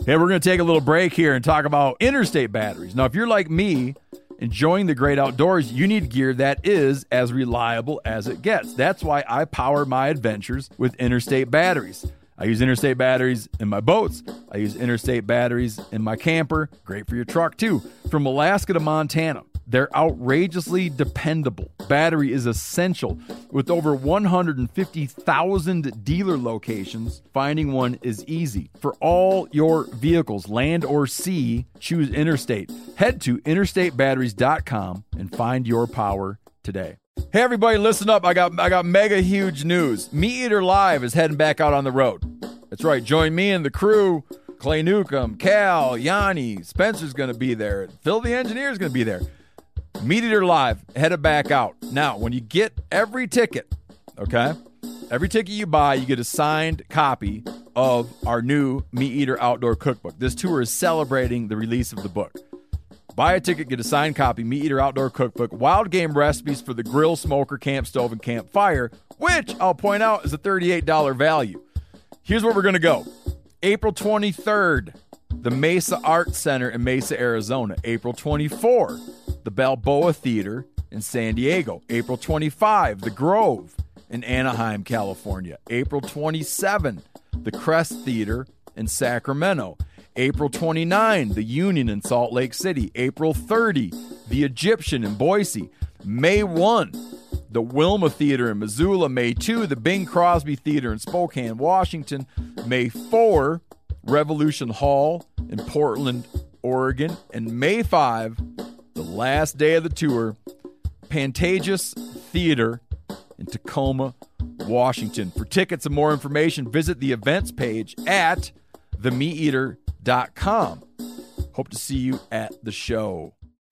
Hey, we're going to take a little break here and talk about Interstate batteries. Now, if you're like me, enjoying the great outdoors, you need gear that is as reliable as it gets. That's why I power my adventures with Interstate batteries. I use Interstate batteries in my boats. I use Interstate batteries in my camper. Great for your truck, too. From Alaska to Montana, they're outrageously dependable. Battery is essential. With over 150,000 dealer locations, finding one is easy. For all your vehicles, land or sea, choose Interstate. Head to interstatebatteries.com and find your power today. Hey everybody, listen up. I got mega huge news. Meat Eater Live is heading back out on the road. That's right. Join me and the crew. Clay Newcomb, Cal, Yanni, Spencer's going to be there. Phil the engineer's going to be there. Meat Eater Live headed back out. Now, when you get every ticket, okay, every ticket you buy, you get a signed copy of our new Meat Eater Outdoor Cookbook. This tour is celebrating the release of the book. Buy a ticket, get a signed copy, Meat Eater Outdoor Cookbook, wild game recipes for the grill, smoker, camp stove, and campfire, which I'll point out is a $38 value. Here's where we're going to go. April 23rd, the Mesa Arts Center in Mesa, Arizona. April 24, the Balboa Theater in San Diego. April 25, the Grove in Anaheim, California. April 27, the Crest Theater in Sacramento. April 29, the Union in Salt Lake City. April 30, the Egyptian in Boise. May 1, the Wilma Theater in Missoula. May 2, the Bing Crosby Theater in Spokane, Washington. May 4, Revolution Hall in Portland, Oregon. And May 5, the last day of the tour, Pantages Theater in Tacoma, Washington. For tickets and more information, visit the events page at themeateater.com. Hope to see you at the show.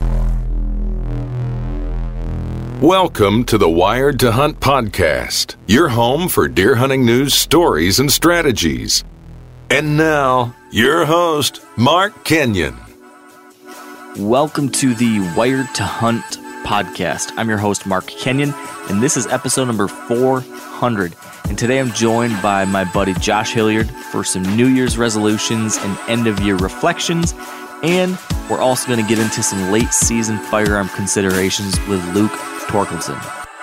Welcome to the Wired to Hunt podcast, your home for deer hunting news, stories, and strategies. And now, your host, Mark Kenyon. Welcome to the Wired to Hunt podcast. I'm your host, Mark Kenyon, and this is episode number 400. And today I'm joined by my buddy Josh Hilliard for some New Year's resolutions and end-of-year reflections. And we're also going to get into some late-season firearm considerations with Luke Torkelson.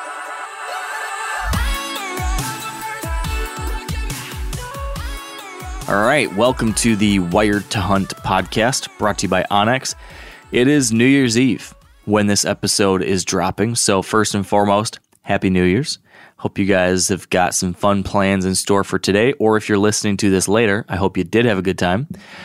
All right, welcome to the Wired to Hunt podcast, brought to you by Onyx. It is New Year's Eve when this episode is dropping, so first and foremost, Happy New Year's. Hope you guys have got some fun plans in store for today, or if you're listening to this later, I hope you did have a good time.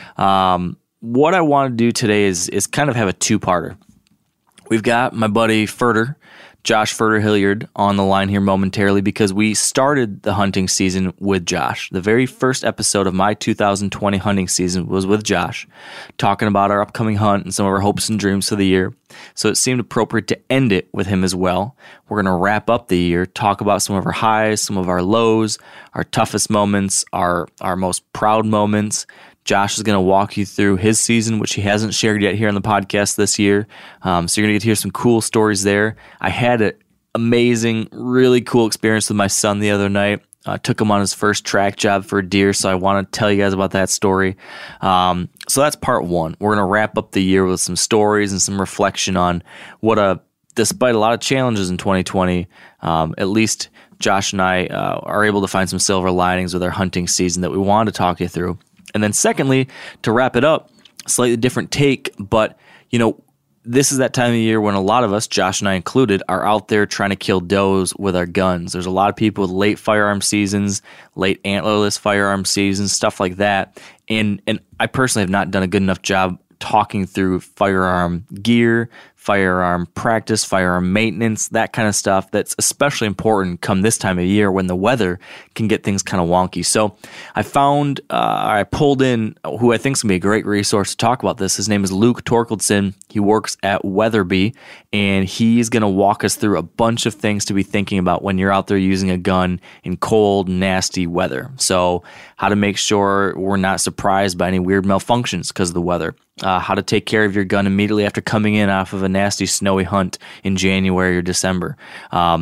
What I want to do today is kind of have a two-parter. We've got my buddy Furter, Josh Furter Hilliard, on the line here momentarily because we started the hunting season with Josh. The very first episode of my 2020 hunting season was with Josh, talking about our upcoming hunt and some of our hopes and dreams for the year. So it seemed appropriate to end it with him as well. We're going to wrap up the year, talk about some of our highs, some of our lows, our toughest moments, our most proud moments. Josh is going to walk you through his season, which he hasn't shared yet here on the podcast this year. So you're going to get to hear some cool stories there. I had an amazing, really cool experience with my son the other night. Took him on his first track job for a deer, so I want to tell you guys about that story. So that's part one. We're going to wrap up the year with some stories and some reflection on despite a lot of challenges in 2020, at least Josh and I are able to find some silver linings with our hunting season that we wanted to talk you through. And then secondly, to wrap it up, slightly different take, but this is that time of year when a lot of us, Josh and I included, are out there trying to kill does with our guns. There's a lot of people with late firearm seasons, late antlerless firearm seasons, stuff like that. And I personally have not done a good enough job talking through firearm gear, firearm practice, firearm maintenance, that kind of stuff that's especially important come this time of year when the weather can get things kind of wonky. So I pulled in who I think is going to be a great resource to talk about this. His name is Luke Torkelson. He works at Weatherby, and he's going to walk us through a bunch of things to be thinking about when you're out there using a gun in cold, nasty weather. So how to make sure we're not surprised by any weird malfunctions because of the weather. How to take care of your gun immediately after coming in off of a nasty snowy hunt in January or December.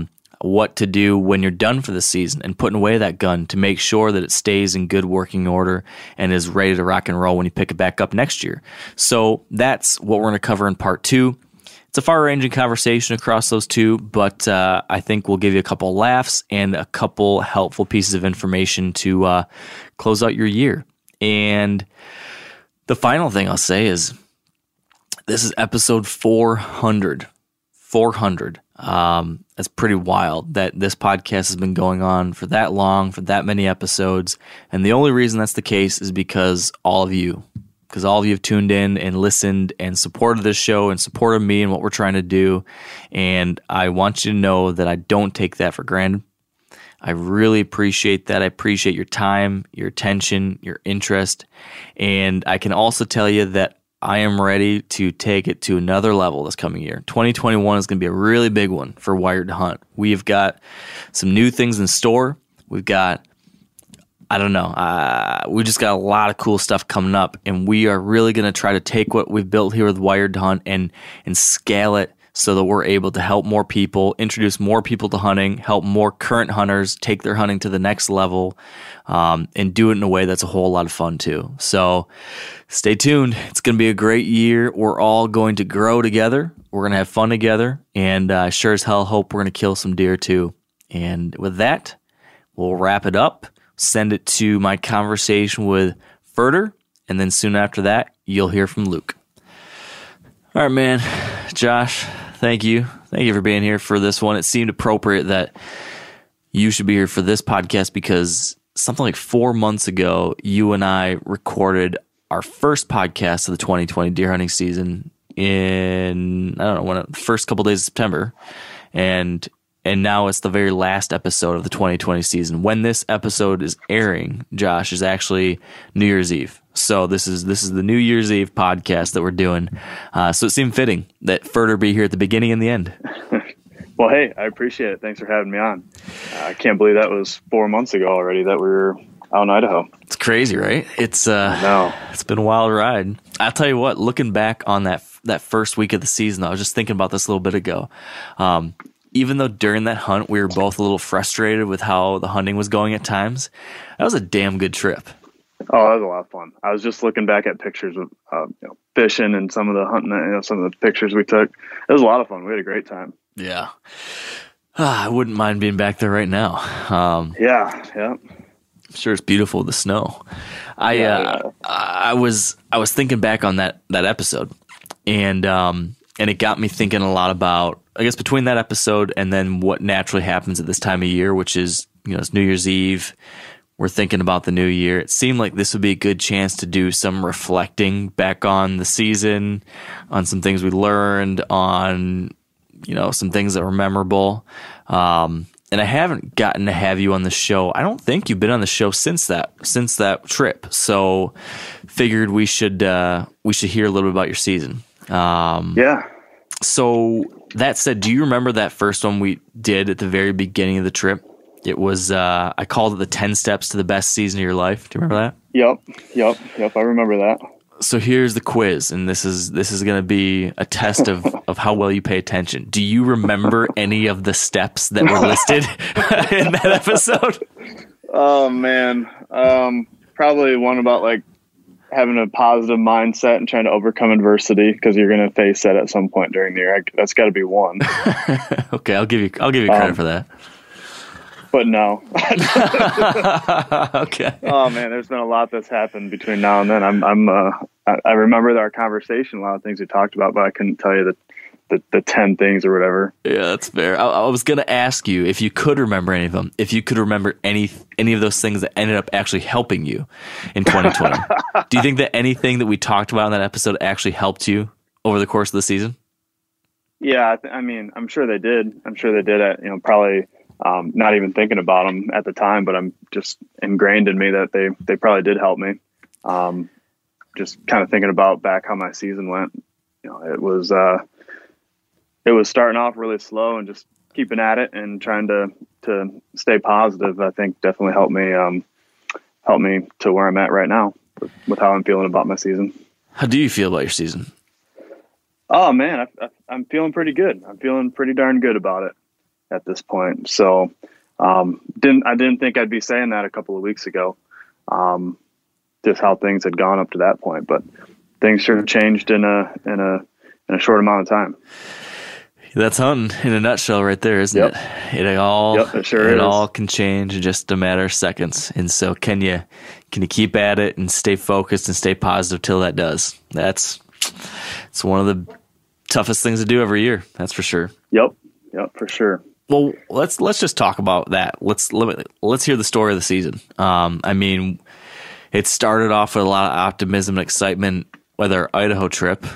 what to do when you're done for the season and putting away that gun to make sure that it stays in good working order and is ready to rock and roll when you pick it back up next year. So that's what we're going to cover in part 2. It's a far-ranging conversation across those two, but I think we'll give you a couple of laughs and a couple helpful pieces of information to close out your year. And the final thing I'll say is this is episode 400. 400. It's pretty wild that this podcast has been going on for that long, for that many episodes. And the only reason that's the case is because all of you have tuned in and listened and supported this show and supported me and what we're trying to do. And I want you to know that I don't take that for granted. I really appreciate that. I appreciate your time, your attention, your interest. And I can also tell you that I am ready to take it to another level this coming year. 2021 is going to be a really big one for Wired to Hunt. We've got some new things in store. We've got, we just got a lot of cool stuff coming up, and we are really going to try to take what we've built here with Wired to Hunt and scale it so that we're able to help more people, introduce more people to hunting, help more current hunters take their hunting to the next level, and do it in a way that's a whole lot of fun too. So stay tuned. It's going to be a great year. We're all going to grow together. We're going to have fun together, and I sure as hell hope we're going to kill some deer too. And with that, we'll wrap it up, send it to my conversation with Furter, and then soon after that, you'll hear from Luke. All right, man. Josh, thank you. Thank you for being here for this one. It seemed appropriate that you should be here for this podcast because something like 4 months ago, you and I recorded our first podcast of the 2020 deer hunting season in, the first couple days of September. And now it's the very last episode of the 2020 season. When this episode is airing, Josh, is actually New Year's Eve. So this is the New Year's Eve podcast that we're doing. So it seemed fitting that Furter be here at the beginning and the end. Well, hey, I appreciate it. Thanks for having me on. I can't believe that was 4 months ago already that we were out in Idaho. It's crazy, right? It's been a wild ride. I'll tell you what, looking back on that first week of the season, I was just thinking about this a little bit ago. Even though during that hunt we were both a little frustrated with how the hunting was going at times, that was a damn good trip. Oh, that was a lot of fun. I was just looking back at pictures of fishing and some of the hunting, some of the pictures we took. It was a lot of fun. We had a great time. Yeah. I wouldn't mind being back there right now. Yeah. I'm sure it's beautiful with the snow. I was thinking back on that episode, and it got me thinking a lot about, I guess, between that episode and then what naturally happens at this time of year, which is, it's New Year's Eve. We're thinking about the new year. It seemed like this would be a good chance to do some reflecting back on the season, on some things we learned, on, some things that were memorable. And I haven't gotten to have you on the show. I don't think you've been on the show since that trip. So figured we should hear a little bit about your season. Yeah. So that said, do you remember that first one we did at the very beginning of the trip? It was, I called it the 10 steps to the best season of your life. Do you remember that? Yep. I remember that. So here's the quiz, and this is going to be a test of how well you pay attention. Do you remember any of the steps that were listed in that episode? Oh man. Probably one about like having a positive mindset and trying to overcome adversity, because you're going to face that at some point during the year. That's got to be one. Okay, I'll give you credit for that. But no. Okay. Oh man, there's been a lot that's happened between now and then. I remember our conversation, a lot of things we talked about, but I couldn't tell you the 10 things or whatever. Yeah, that's fair. I was going to ask you if you could remember any of them, if you could remember any of those things that ended up actually helping you in 2020. Do you think that anything that we talked about in that episode actually helped you over the course of the season? Yeah, I'm sure they did. I'm sure they did. Probably not even thinking about them at the time, but I'm just ingrained in me that they probably did help me. Just kind of thinking about back how my season went. It was starting off really slow and just keeping at it and trying to stay positive. I think definitely helped me to where I'm at right now with how I'm feeling about my season. How do you feel about your season? Oh man, I'm feeling pretty good. I'm feeling pretty darn good about it. at this point. So I didn't think I'd be saying that a couple of weeks ago, just how things had gone up to that point. But things sure have changed in a short amount of time. That's hunting in a nutshell right there, isn't it? It all can change in just a matter of seconds. And so can you keep at it and stay focused and stay positive till that does? It's one of the toughest things to do every year. That's for sure. Yep, for sure. Well, let's just talk about that. Let's hear the story of the season. I mean, it started off with a lot of optimism and excitement with our Idaho trip.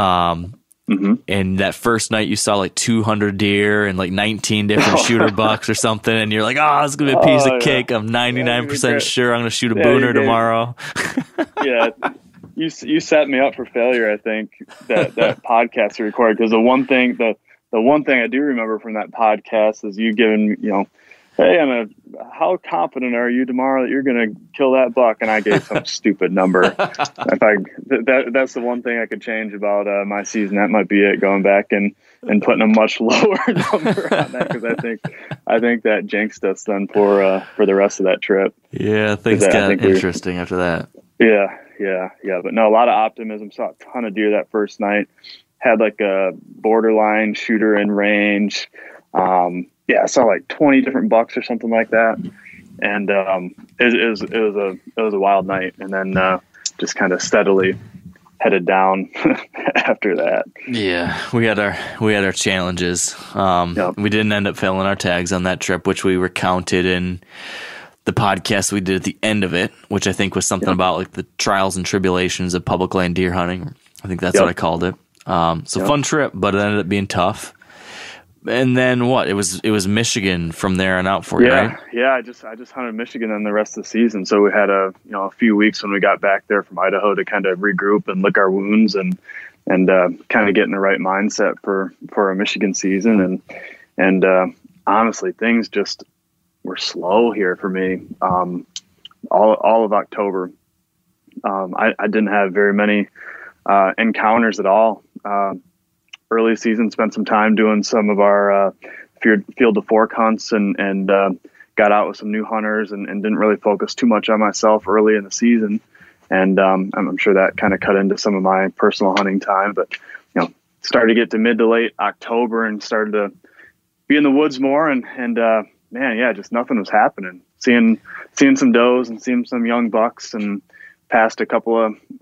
And that first night you saw like 200 deer and like 19 different shooter bucks or something, and you're like, oh, it's going to be a piece of cake. I'm 99% sure I'm going to shoot a booner tomorrow. Yeah. You set me up for failure, I think, that podcast to record, because the one thing I do remember from that podcast is you giving, hey, how confident are you tomorrow that you're going to kill that buck? And I gave some stupid number. That's the one thing I could change about my season. That might be it, going back and putting a much lower number on that, because I think that jinxed us then for the rest of that trip. Yeah, things got interesting after that. Yeah. But no, a lot of optimism. Saw a ton of deer that first night. Had like a borderline shooter in range. I saw like 20 different bucks or something like that. And it was a wild night. And then just kind of steadily headed down after that. Yeah, we had our challenges. We didn't end up filling our tags on that trip, which we recounted in the podcast we did at the end of it, which I think was something about like the trials and tribulations of public land deer hunting. I think that's what I called it. Fun trip, but it ended up being tough. And then what? It was Michigan from there on out for you, right? Yeah. I just hunted Michigan then the rest of the season. So we had a few weeks when we got back there from Idaho to kind of regroup and lick our wounds and kind of get in the right mindset for a Michigan season. And honestly, things just were slow here for me. All of October, I didn't have very many encounters at all. Early season, spent some time doing some of our field to fork hunts and got out with some new hunters and didn't really focus too much on myself early in the season. And I'm sure that kind of cut into some of my personal hunting time. But started to get to mid to late October and started to be in the woods more. And just nothing was happening. Seeing some does and seeing some young bucks, and passed a couple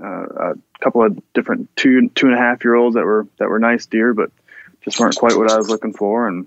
of different 2.5 year olds that were nice deer, but just weren't quite what I was looking for. And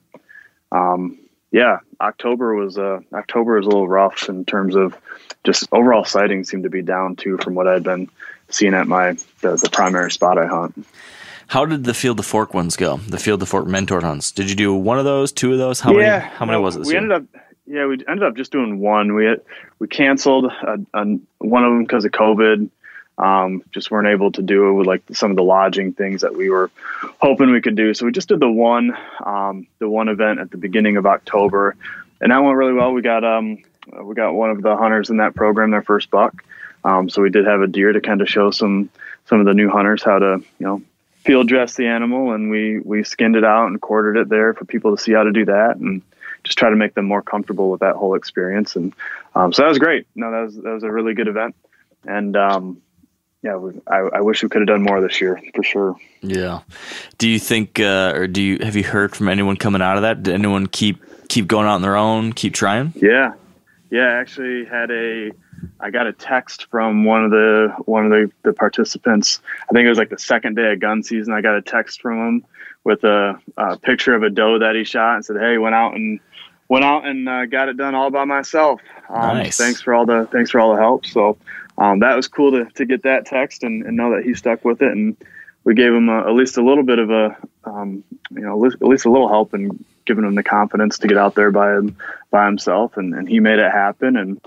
October was a little rough in terms of just overall sightings seemed to be down too from what I'd been seeing at the primary spot I hunt. How did the field to fork ones go? The field to fork mentored hunts. Did you do one of those, two of those? How many was it? We ended up just doing one. We canceled one of them because of COVID. Just weren't able to do it with like some of the lodging things that we were hoping we could do. So we just did the one event at the beginning of October, and that went really well. We got one of the hunters in that program their first buck. So we did have a deer to kind of show some of the new hunters how to field dress the animal, and we skinned it out and quartered it there for people to see how to do that and just try to make them more comfortable with that whole experience. And so that was great. No, that was a really good event. And I wish we could have done more this year for sure. Yeah. Do you think, have you heard from anyone coming out of that? Did anyone keep going out on their own, keep trying? Yeah. Actually I got a text from one of the participants. I think it was like the second day of gun season. I got a text from him with a picture of a doe that he shot and said, "Hey, went out and got it done all by myself. Nice. Thanks for all the help." So that was cool to get that text and know that he stuck with it, and we gave him at least a little bit of at least a little help and giving him the confidence to get out there by himself, and he made it happen. And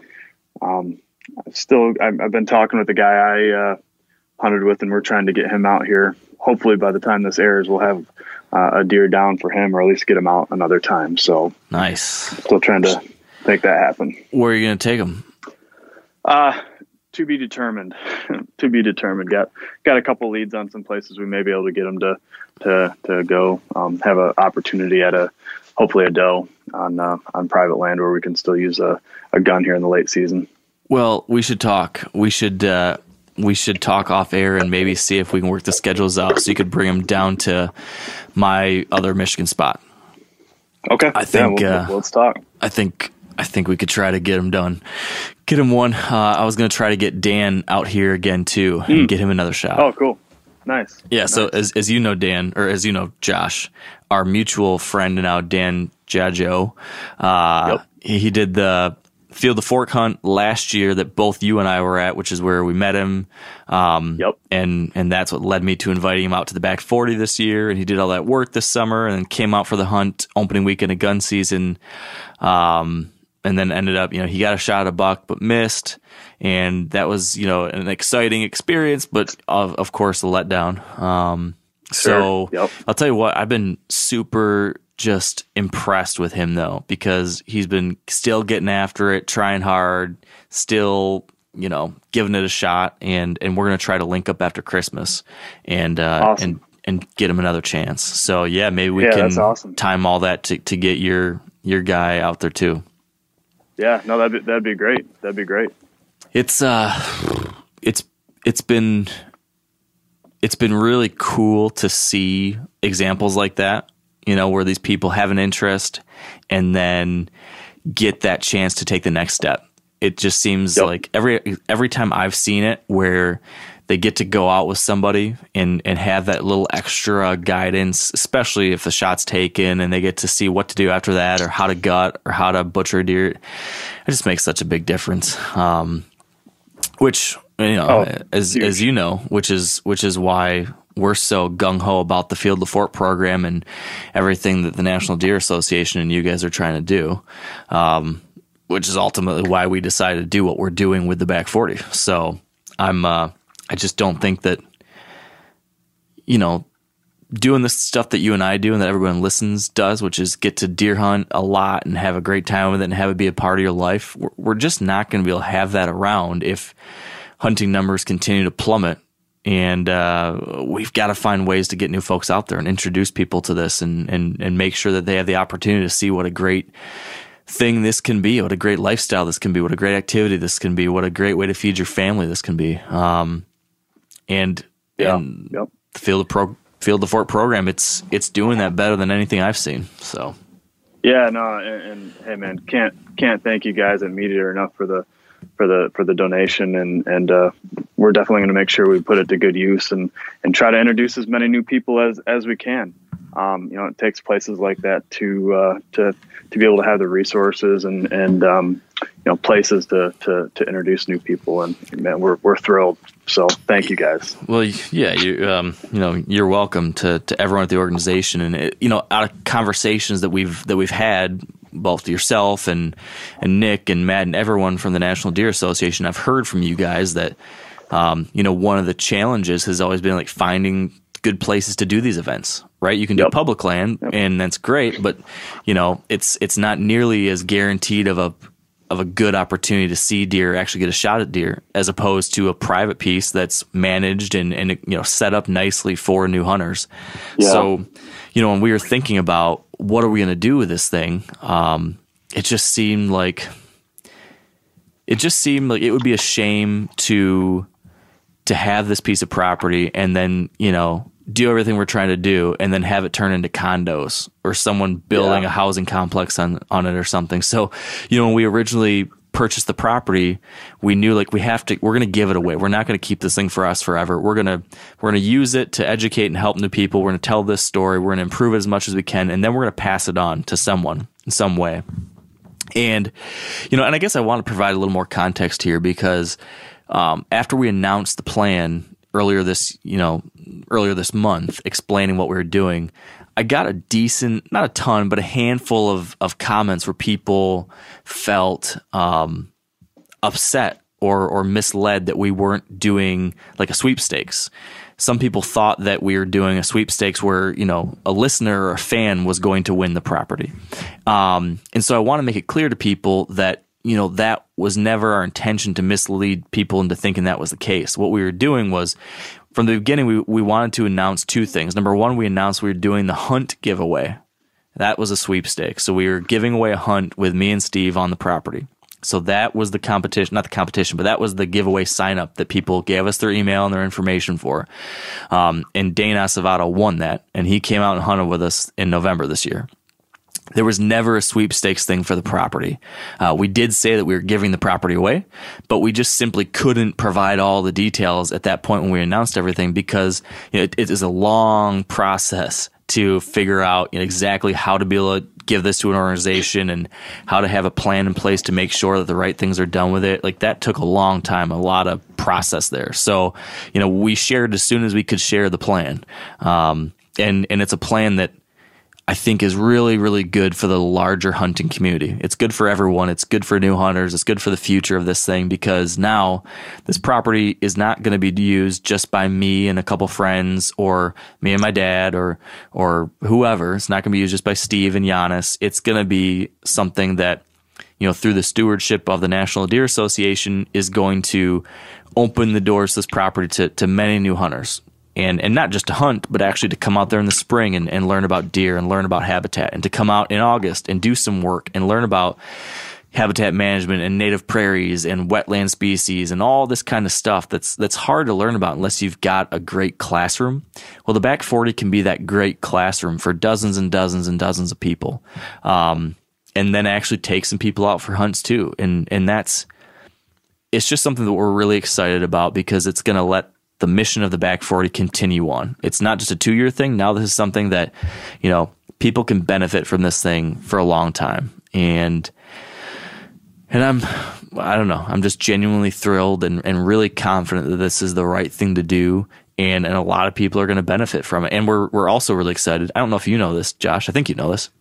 I've been talking with the guy I hunted with, and we're trying to get him out here. Hopefully by the time this airs, we'll have a deer down for him, or at least get him out another time. So nice. Still trying to make that happen. Where are you going to take him? To be determined. To be determined. Got a couple leads on some places we may be able to get them to go have an opportunity at hopefully a doe on private land where we can still use a gun here in the late season. Well, we should talk. We should talk off air and maybe see if we can work the schedules out so you could bring them down to my other Michigan spot. Okay. I think let's talk. I think we could try to get him done. Get him one. I was going to try to get Dan out here again too and get him another shot. Oh, cool. Nice. Yeah. Nice. So as you know, Dan, or as you know, Josh, our mutual friend now, Dan Jajo, Yep. he did the Field the Fork hunt last year that both you and I were at, which is where we met him. Yep. And that's what led me to inviting him out to the back 40 this year. And he did all that work this summer and then came out for the hunt opening weekend of gun season. And then ended up, he got a shot at a buck, but missed. And that was, an exciting experience, but of course a letdown. So Yep. I'll tell you what, I've been super just impressed with him though, because he's been still getting after it, trying hard, still, giving it a shot. And we're going to try to link up after Christmas and, awesome. and get him another chance. So yeah, maybe we can that's awesome. time all that to get your guy out there too. Yeah, no, that'd be great. That'd be great. It's been really cool to see examples like that, where these people have an interest and then get that chance to take the next step. It just seems like every time I've seen it where they get to go out with somebody and have that little extra guidance, especially if the shot's taken and they get to see what to do after that or how to gut or how to butcher a deer. It just makes such a big difference. Which, as you know, which is why we're so gung-ho about the Field the Fork program and everything that the National Deer Association and you guys are trying to do, which is ultimately why we decided to do what we're doing with the back 40. So I just don't think that, doing the stuff that you and I do and that everyone listens does, which is get to deer hunt a lot and have a great time with it and have it be a part of your life. We're just not going to be able to have that around if hunting numbers continue to plummet. And we've got to find ways to get new folks out there and introduce people to this and make sure that they have the opportunity to see what a great thing this can be, what a great lifestyle this can be, what a great activity this can be, what a great way to feed your family this can be. And the Field the Fork program, it's doing that better than anything I've seen. So, yeah, no, and hey, man, can't thank you guys at Meteor enough for the donation, and we're definitely going to make sure we put it to good use and try to introduce as many new people as we can. It takes places like that to be able to have the resources and places to introduce new people, and man, we're thrilled. So thank you guys. Well, yeah, you're welcome to everyone at the organization, and out of conversations that we've had, both yourself and Nick and Matt and everyone from the National Deer Association, I've heard from you guys that one of the challenges has always been like finding good places to do these events, right? You can do public land and that's great, but it's not nearly as guaranteed of a good opportunity to see deer, actually get a shot at deer, as opposed to a private piece that's managed and set up nicely for new hunters. Yeah. So, when we were thinking about what are we going to do with this thing, it just seemed like it would be a shame to have this piece of property and then, do everything we're trying to do and then have it turn into condos or someone building a housing complex on it or something. So, when we originally purchased the property, we knew we're going to give it away. We're not going to keep this thing for us forever. We're going to use it to educate and help new people. We're going to tell this story. We're going to improve it as much as we can. And then we're going to pass it on to someone in some way. And, and I guess I want to provide a little more context here because, after we announced the plan earlier this month, explaining what we were doing, I got a decent, not a ton, but a handful of comments where people felt upset or misled that we weren't doing like a sweepstakes. Some people thought that we were doing a sweepstakes where, a listener or a fan was going to win the property. And so I want to make it clear to people that that was never our intention to mislead people into thinking that was the case. What we were doing was, from the beginning, we wanted to announce two things. Number one, we announced we were doing the hunt giveaway. That was a sweepstakes. So we were giving away a hunt with me and Steve on the property. So that was the competition, not the competition, but that was the giveaway sign up that people gave us their email and their information for. And Dane Acevedo won that, and he came out and hunted with us in November this year. There was never a sweepstakes thing for the property. We did say that we were giving the property away, but we just simply couldn't provide all the details at that point when we announced everything, because it is a long process to figure out exactly how to be able to give this to an organization and how to have a plan in place to make sure that the right things are done with it. Like, that took a long time, a lot of process there. So, we shared as soon as we could share the plan. And it's a plan that I think is really, really good for the larger hunting community. It's good for everyone. It's good for new hunters. It's good for the future of this thing, because now this property is not going to be used just by me and a couple friends, or me and my dad, or whoever. It's not going to be used just by Steve and Giannis. It's going to be something that, through the stewardship of the National Deer Association, is going to open the doors to this property to many new hunters. And not just to hunt, but actually to come out there in the spring and learn about deer and learn about habitat, and to come out in August and do some work and learn about habitat management and native prairies and wetland species and all this kind of stuff that's hard to learn about unless you've got a great classroom. Well, the Back 40 can be that great classroom for dozens and dozens and dozens of people. And then actually take some people out for hunts too. And it's just something that we're really excited about, because it's going to let the mission of the Back 40 continue on. It's not just a 2-year thing. Now this is something that, people can benefit from this thing for a long time. And I don't know, I'm just genuinely thrilled and really confident that this is the right thing to do. And a lot of people are going to benefit from it. And we're also really excited. I don't know if you know this, Josh. I think you know this.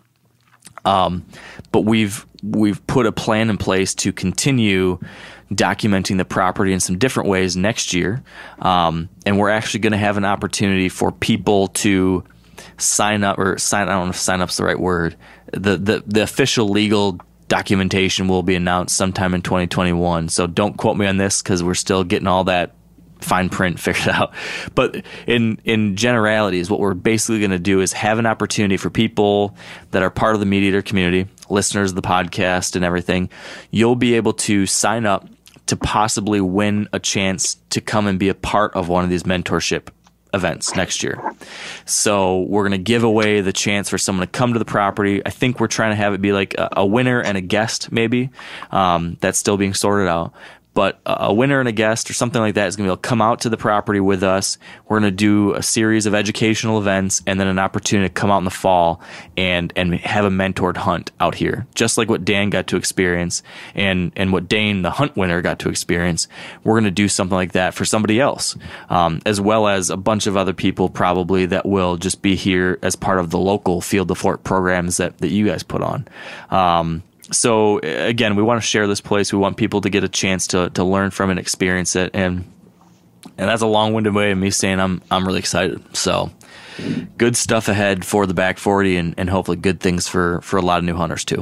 But we've put a plan in place to continue documenting the property in some different ways next year. And we're actually going to have an opportunity for people to sign up, I don't know if sign up's the right word. The official legal documentation will be announced sometime in 2021. So don't quote me on this, because we're still getting all that fine print figured out. But in generalities, what we're basically going to do is have an opportunity for people that are part of the MeatEater community, listeners of the podcast and everything. You'll be able to sign up to possibly win a chance to come and be a part of one of these mentorship events next year. So we're going to give away the chance for someone to come to the property. I think we're trying to have it be like a winner and a guest, maybe. That's still being sorted out. But a winner and a guest or something like that is going to be able to come out to the property with us. We're going to do a series of educational events, and then an opportunity to come out in the fall and have a mentored hunt out here, just like what Dan got to experience and what Dane, the hunt winner, got to experience. We're going to do something like that for somebody else, as well as a bunch of other people probably that will just be here as part of the local Field to Fork programs that you guys put on. So again, we want to share this place. We want people to get a chance to learn from and experience it. And that's a long-winded way of me saying I'm really excited. So good stuff ahead for the Back 40 and hopefully good things for a lot of new hunters too.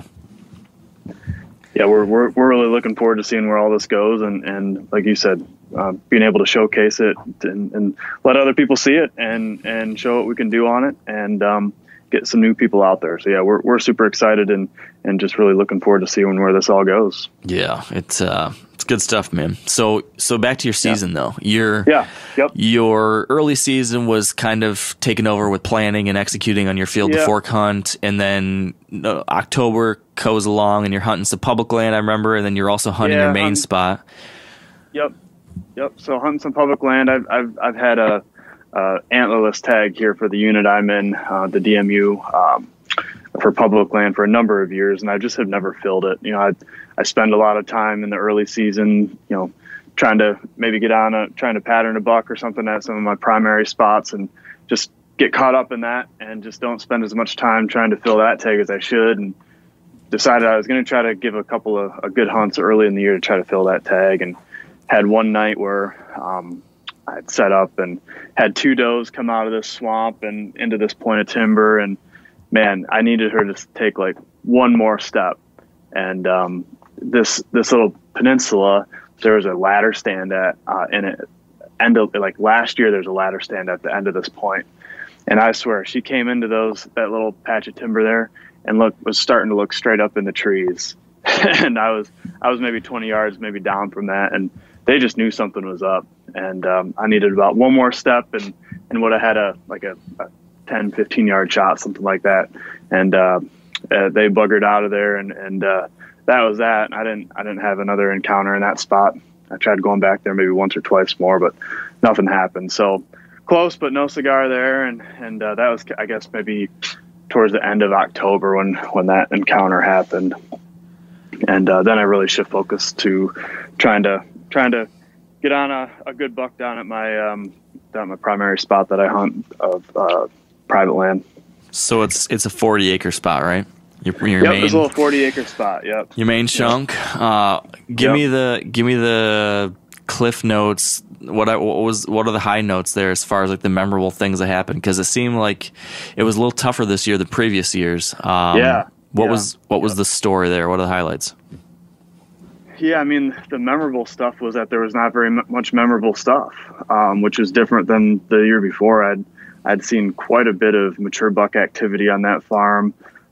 Yeah, we're really looking forward to seeing where all this goes. And like you said, being able to showcase it and let other people see it and show what we can do on it. And, get some new people out there. So yeah, we're super excited and just really looking forward to seeing where this all goes. Yeah, it's good stuff, man. So back to your season though. Yep. Your early season was kind of taken over with planning and executing on your Field to Fork hunt, and then October goes along and you're hunting some public land, I remember, and then you're also hunting your main spot. Yep. So hunting some public land. I've had a antlerless tag here for the unit I'm in, the DMU, for public land for a number of years, and I just have never filled it. I spend a lot of time in the early season, trying to maybe get on trying to pattern a buck or something at some of my primary spots, and just get caught up in that and just don't spend as much time trying to fill that tag as I should, and decided I was going to try to give a couple of good hunts early in the year to try to fill that tag, and had one night where I'd set up and had 2 does come out of this swamp and into this point of timber. And man, I needed her to take like one more step. And this little peninsula, there was a ladder stand at like last year. There's a ladder stand at the end of this point, and I swear she came into that little patch of timber there and was starting to look straight up in the trees. And I was maybe 20 yards maybe down from that, and they just knew something was up. And I needed about one more step and would have had a 10, 15 yard shot, something like that. And they buggered out of there, and that was that. I didn't have another encounter in that spot. I tried going back there maybe once or twice more, but nothing happened. So close, but no cigar there. And that was, I guess, maybe towards the end of October when that encounter happened. And then I really shift focus to trying to get on a good buck down at my primary spot that I hunt of private land. So it's a 40-acre spot, right? Your main, it's a little 40-acre spot. Yep. Your main chunk. Give me the cliff notes. What are the high notes there as far as like the memorable things that happened? Because it seemed like it was a little tougher this year than previous years. What was the story there? What are the highlights? Yeah, I mean, the memorable stuff was that there was not very much memorable stuff, which was different than the year before. I'd seen quite a bit of mature buck activity on that farm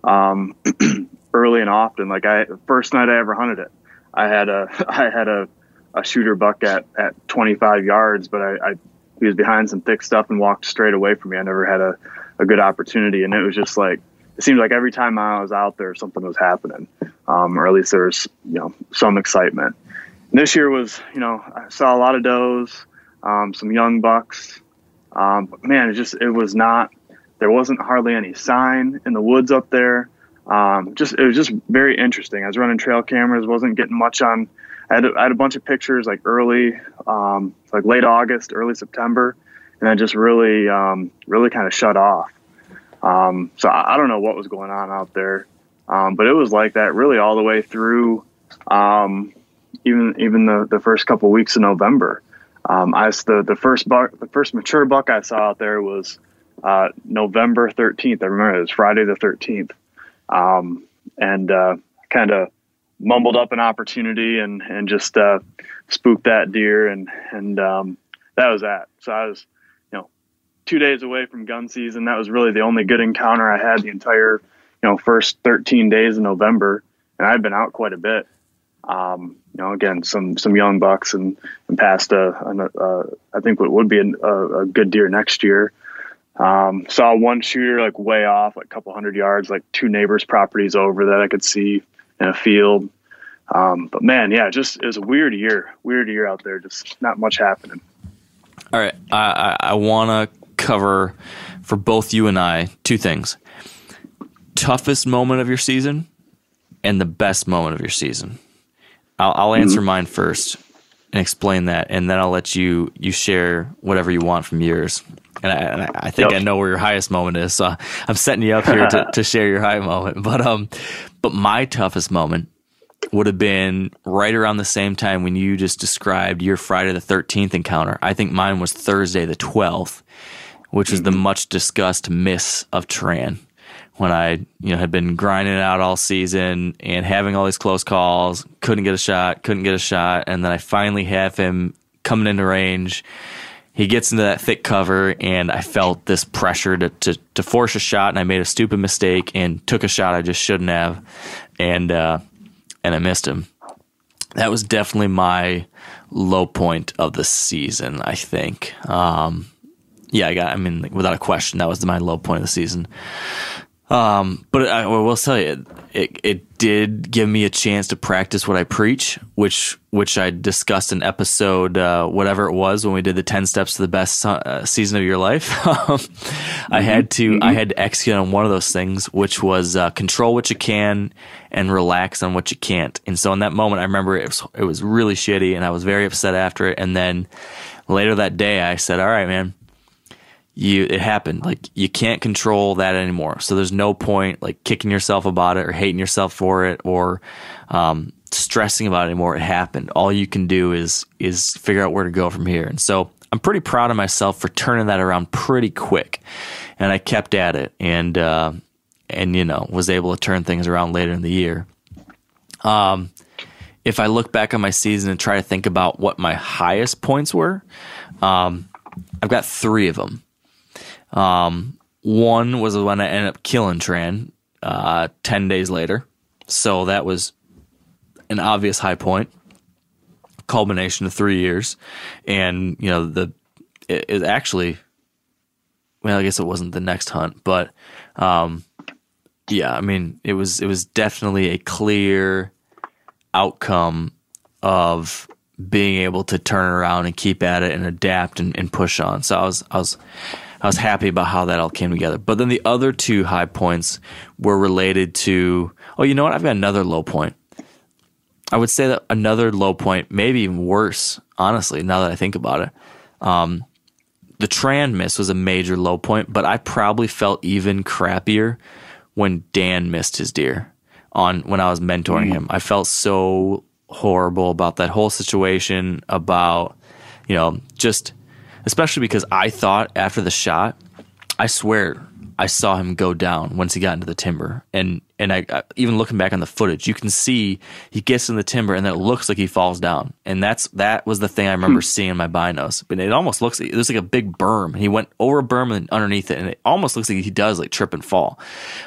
early and often. Like first night I ever hunted it, I had a shooter buck at 25 yards, but he was behind some thick stuff and walked straight away from me. I never had a good opportunity, and it was just like, it seemed like every time I was out there, something was happening, or at least there was, some excitement. And this year was, I saw a lot of does, some young bucks. But man, there wasn't hardly any sign in the woods up there. It was just very interesting. I was running trail cameras, wasn't getting much on. I had a bunch of pictures like early, like late August, early September, and then just really kind of shut off. So I don't know what was going on out there. But it was like that really all the way through, even the first couple of weeks of November. The first mature buck I saw out there was, November 13th. I remember it was Friday the 13th. And kind of mumbled up an opportunity and just, spooked that deer. And that was that. So I was, 2 days away from gun season. That was really the only good encounter I had the entire, first 13 days of November. And I'd been out quite a bit. Again, some young bucks and passed I think what would be a good deer next year. Saw one shooter like way off, like a couple hundred yards, like two neighbors' properties over that I could see in a field. But man, yeah, it was a weird year out there. Just not much happening. All right. I want to cover for both you and I two things: toughest moment of your season and the best moment of your season. I'll answer mine first and explain that, and then I'll let you share whatever you want from yours. And I think I know where your highest moment is, so I'm setting you up here to share your high moment. But my toughest moment would have been right around the same time when you just described your Friday the 13th encounter. I think mine was Thursday the 12th, which was the much discussed miss of Turan. When I had been grinding it out all season and having all these close calls, couldn't get a shot, and then I finally have him coming into range. He gets into that thick cover, and I felt this pressure to force a shot, and I made a stupid mistake and took a shot I just shouldn't have, and I missed him. That was definitely my low point of the season, I think. Without a question, that was my low point of the season. But I will tell you, it did give me a chance to practice what I preach, which I discussed in episode, whatever it was, when we did the 10 steps to the best season of your life. I had to execute on one of those things, which was control what you can and relax on what you can't. And so in that moment, I remember it was really shitty, and I was very upset after it. And then later that day, I said, all right, man, it happened. Like, you can't control that anymore. So there's no point like kicking yourself about it or hating yourself for it or stressing about it anymore. It happened. All you can do is figure out where to go from here. And so I'm pretty proud of myself for turning that around pretty quick. And I kept at it and was able to turn things around later in the year. if I look back on my season and try to think about what my highest points were, I've got 3 of them. One was when I ended up killing Tran 10 days later. So that was an obvious high point, culmination of 3 years. And, you know, it actually, well, I guess it wasn't the next hunt, but yeah, I mean, it was definitely a clear outcome of being able to turn around and keep at it and adapt and push on. So I was happy about how that all came together. But then the other 2 high points were related to, oh, you know what? I've got another low point. I would say that another low point, maybe even worse, honestly, now that I think about it. The Tran miss was a major low point, but I probably felt even crappier when Dan missed his deer when I was mentoring him. I felt so horrible about that whole situation, about, you know, just especially because I thought after the shot, I swear I saw him go down once he got into the timber. And I even looking back on the footage, you can see he gets in the timber and then it looks like he falls down. And that was the thing I remember seeing in my binos. But it almost looks like there's like a big berm. And he went over a berm and underneath it, and it almost looks like he does like trip and fall.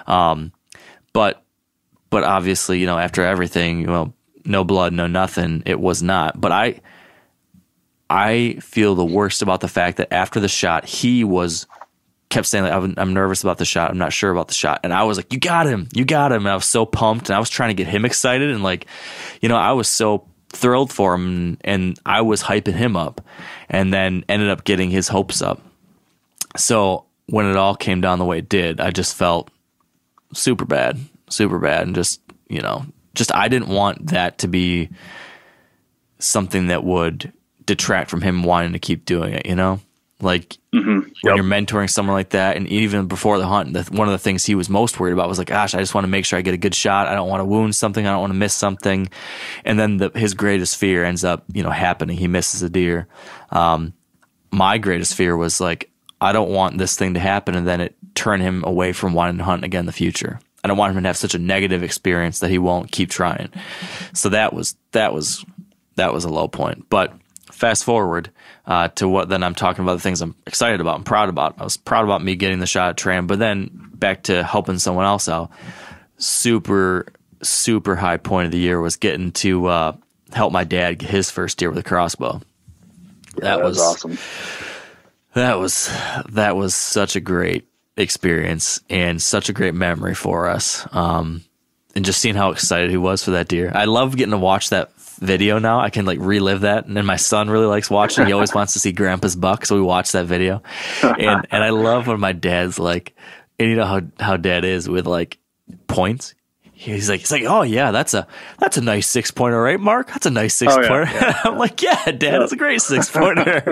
But obviously, you know, after everything, you know, no blood, no nothing, it was not. But I feel the worst about the fact that after the shot, he kept saying, like, I'm nervous about the shot. I'm not sure about the shot. And I was like, you got him. And I was so pumped, and I was trying to get him excited. And like, you know, I was so thrilled for him, and I was hyping him up, and then ended up getting his hopes up. So when it all came down the way it did, I just felt super bad. And just, you know, I didn't want that to be something that would detract from him wanting to keep doing it, you know? Like when you're mentoring someone like that, and even before the hunt, one of the things he was most worried about was like, gosh, I just want to make sure I get a good shot. I don't want to wound something. I don't want to miss something. And then his greatest fear ends up, you know, happening. He misses a deer. My greatest fear was like, I don't want this thing to happen and then it turn him away from wanting to hunt again in the future. I don't want him to have such a negative experience that he won't keep trying. So that was a low point. But fast forward to what then I'm talking about the things I'm excited about and proud about. I was proud about me getting the shot at Tran, but then back to helping someone else out. Super, super high point of the year was getting to help my dad get his first deer with a crossbow. That was awesome. That was such a great experience and such a great memory for us. And just seeing how excited he was for that deer. I love getting to watch that video now. I can like relive that. And then my son really likes watching. He always wants to see Grandpa's buck, so we watch that video. And I love when my dad's like, and you know how dad is with like points. He's like, oh yeah, that's a nice 6-pointer, right, Mark? That's a nice 6-pointer. Yeah. I'm like, yeah, Dad, that's a great 6-pointer.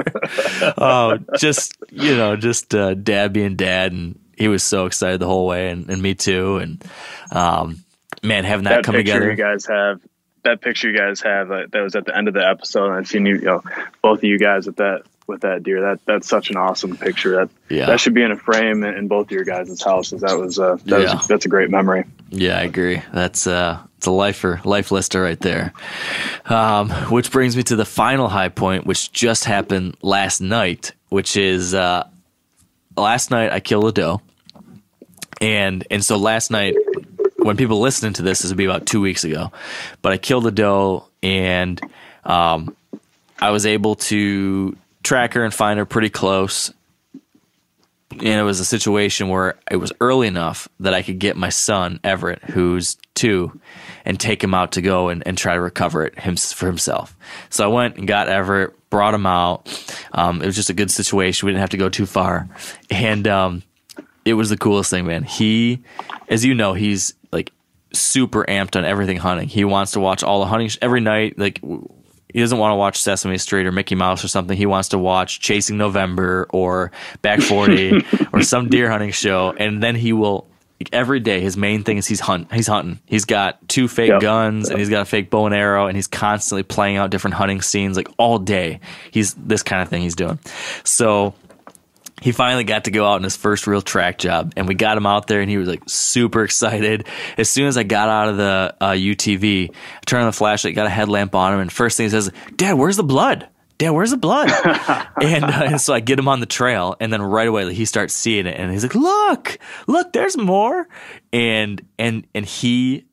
Dad being dad, and he was so excited the whole way, and me too. And man, having that come together. That picture you guys have that was at the end of the episode, and I've seen both of you guys with that deer. That's such an awesome picture. That should be in a frame in both of your guys' houses. That's a great memory. Yeah, I agree. It's a life lister right there. Which brings me to the final high point, which just happened last night, which is last night I killed a doe. And so last night, when people listening to this would be about 2 weeks ago, but I killed a doe, and I was able to track her and find her pretty close. And it was a situation where it was early enough that I could get my son, Everett, who's 2, and take him out to go and try to recover it for himself. So I went and got Everett, brought him out. It was just a good situation. We didn't have to go too far. And it was the coolest thing, man. He, as you know, he's like super amped on everything hunting. He wants to watch all the hunting every night. Like, he doesn't want to watch Sesame Street or Mickey Mouse or something. He wants to watch Chasing November or Back 40 or some deer hunting show. And then he will, every day, his main thing is he's hunting. He's got 2 fake guns, and he's got a fake bow and arrow, and he's constantly playing out different hunting scenes, like all day. He's this kind of thing he's doing. So he finally got to go out on his first real track job, and we got him out there, and he was like super excited. As soon as I got out of the UTV, I turned on the flashlight, got a headlamp on him, and first thing he says, "Dad, where's the blood? Dad, where's the blood?" and so I get him on the trail, and then right away he starts seeing it, and he's like, "Look, there's more." And he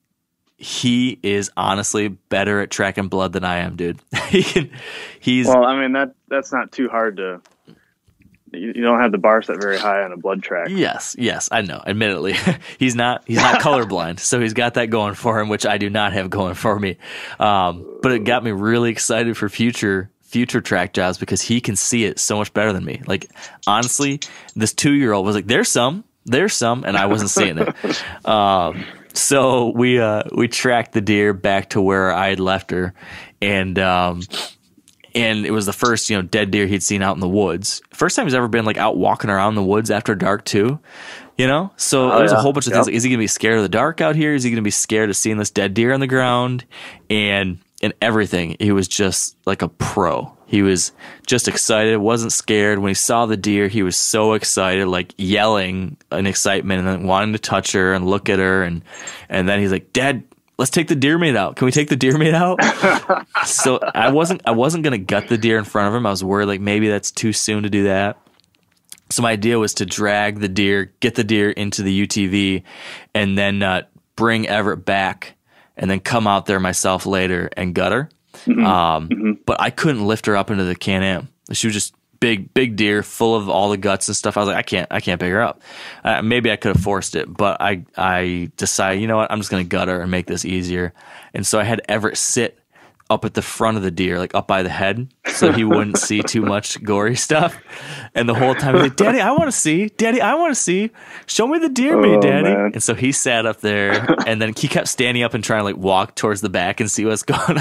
is honestly better at tracking blood than I am, dude. He's well, I mean that's not too hard to. You don't have the bar set very high on a blood track. Yes, I know. Admittedly, he's not colorblind, so he's got that going for him, which I do not have going for me. But it got me really excited for future track jobs because he can see it so much better than me. Like honestly, this 2-year-old was like, "There's some," and I wasn't seeing it. So we tracked the deer back to where I had left her, and it was the first, dead deer he'd seen out in the woods. First time he's ever been like out walking around the woods after dark too, So there's a whole bunch of things. Like, is he gonna be scared of the dark out here? Is he gonna be scared of seeing this dead deer on the ground? And everything. He was just like a pro. He was just excited, wasn't scared. When he saw the deer, he was so excited, like yelling in excitement and then wanting to touch her and look at her. And then he's like, "Dad, let's take the deer meat out. Can we take the deer meat out?" So I wasn't going to gut the deer in front of him. I was worried like maybe that's too soon to do that. So my idea was to drag the deer, get the deer into the UTV, and then bring Everett back and then come out there myself later and gut her. But I couldn't lift her up into the Can-Am. She was just big deer full of all the guts and stuff. I was like, I can't pick her up. Maybe I could have forced it, but I decided, you know what, I'm just going to gut her and make this easier. And so I had Everett sit up at the front of the deer, like up by the head, so he wouldn't see too much gory stuff. And the whole time he's like, "Daddy, I want to see. Daddy, I want to see. Show me the deer meat, Daddy." Man. And so he sat up there, and then he kept standing up and trying to like walk towards the back and see what's going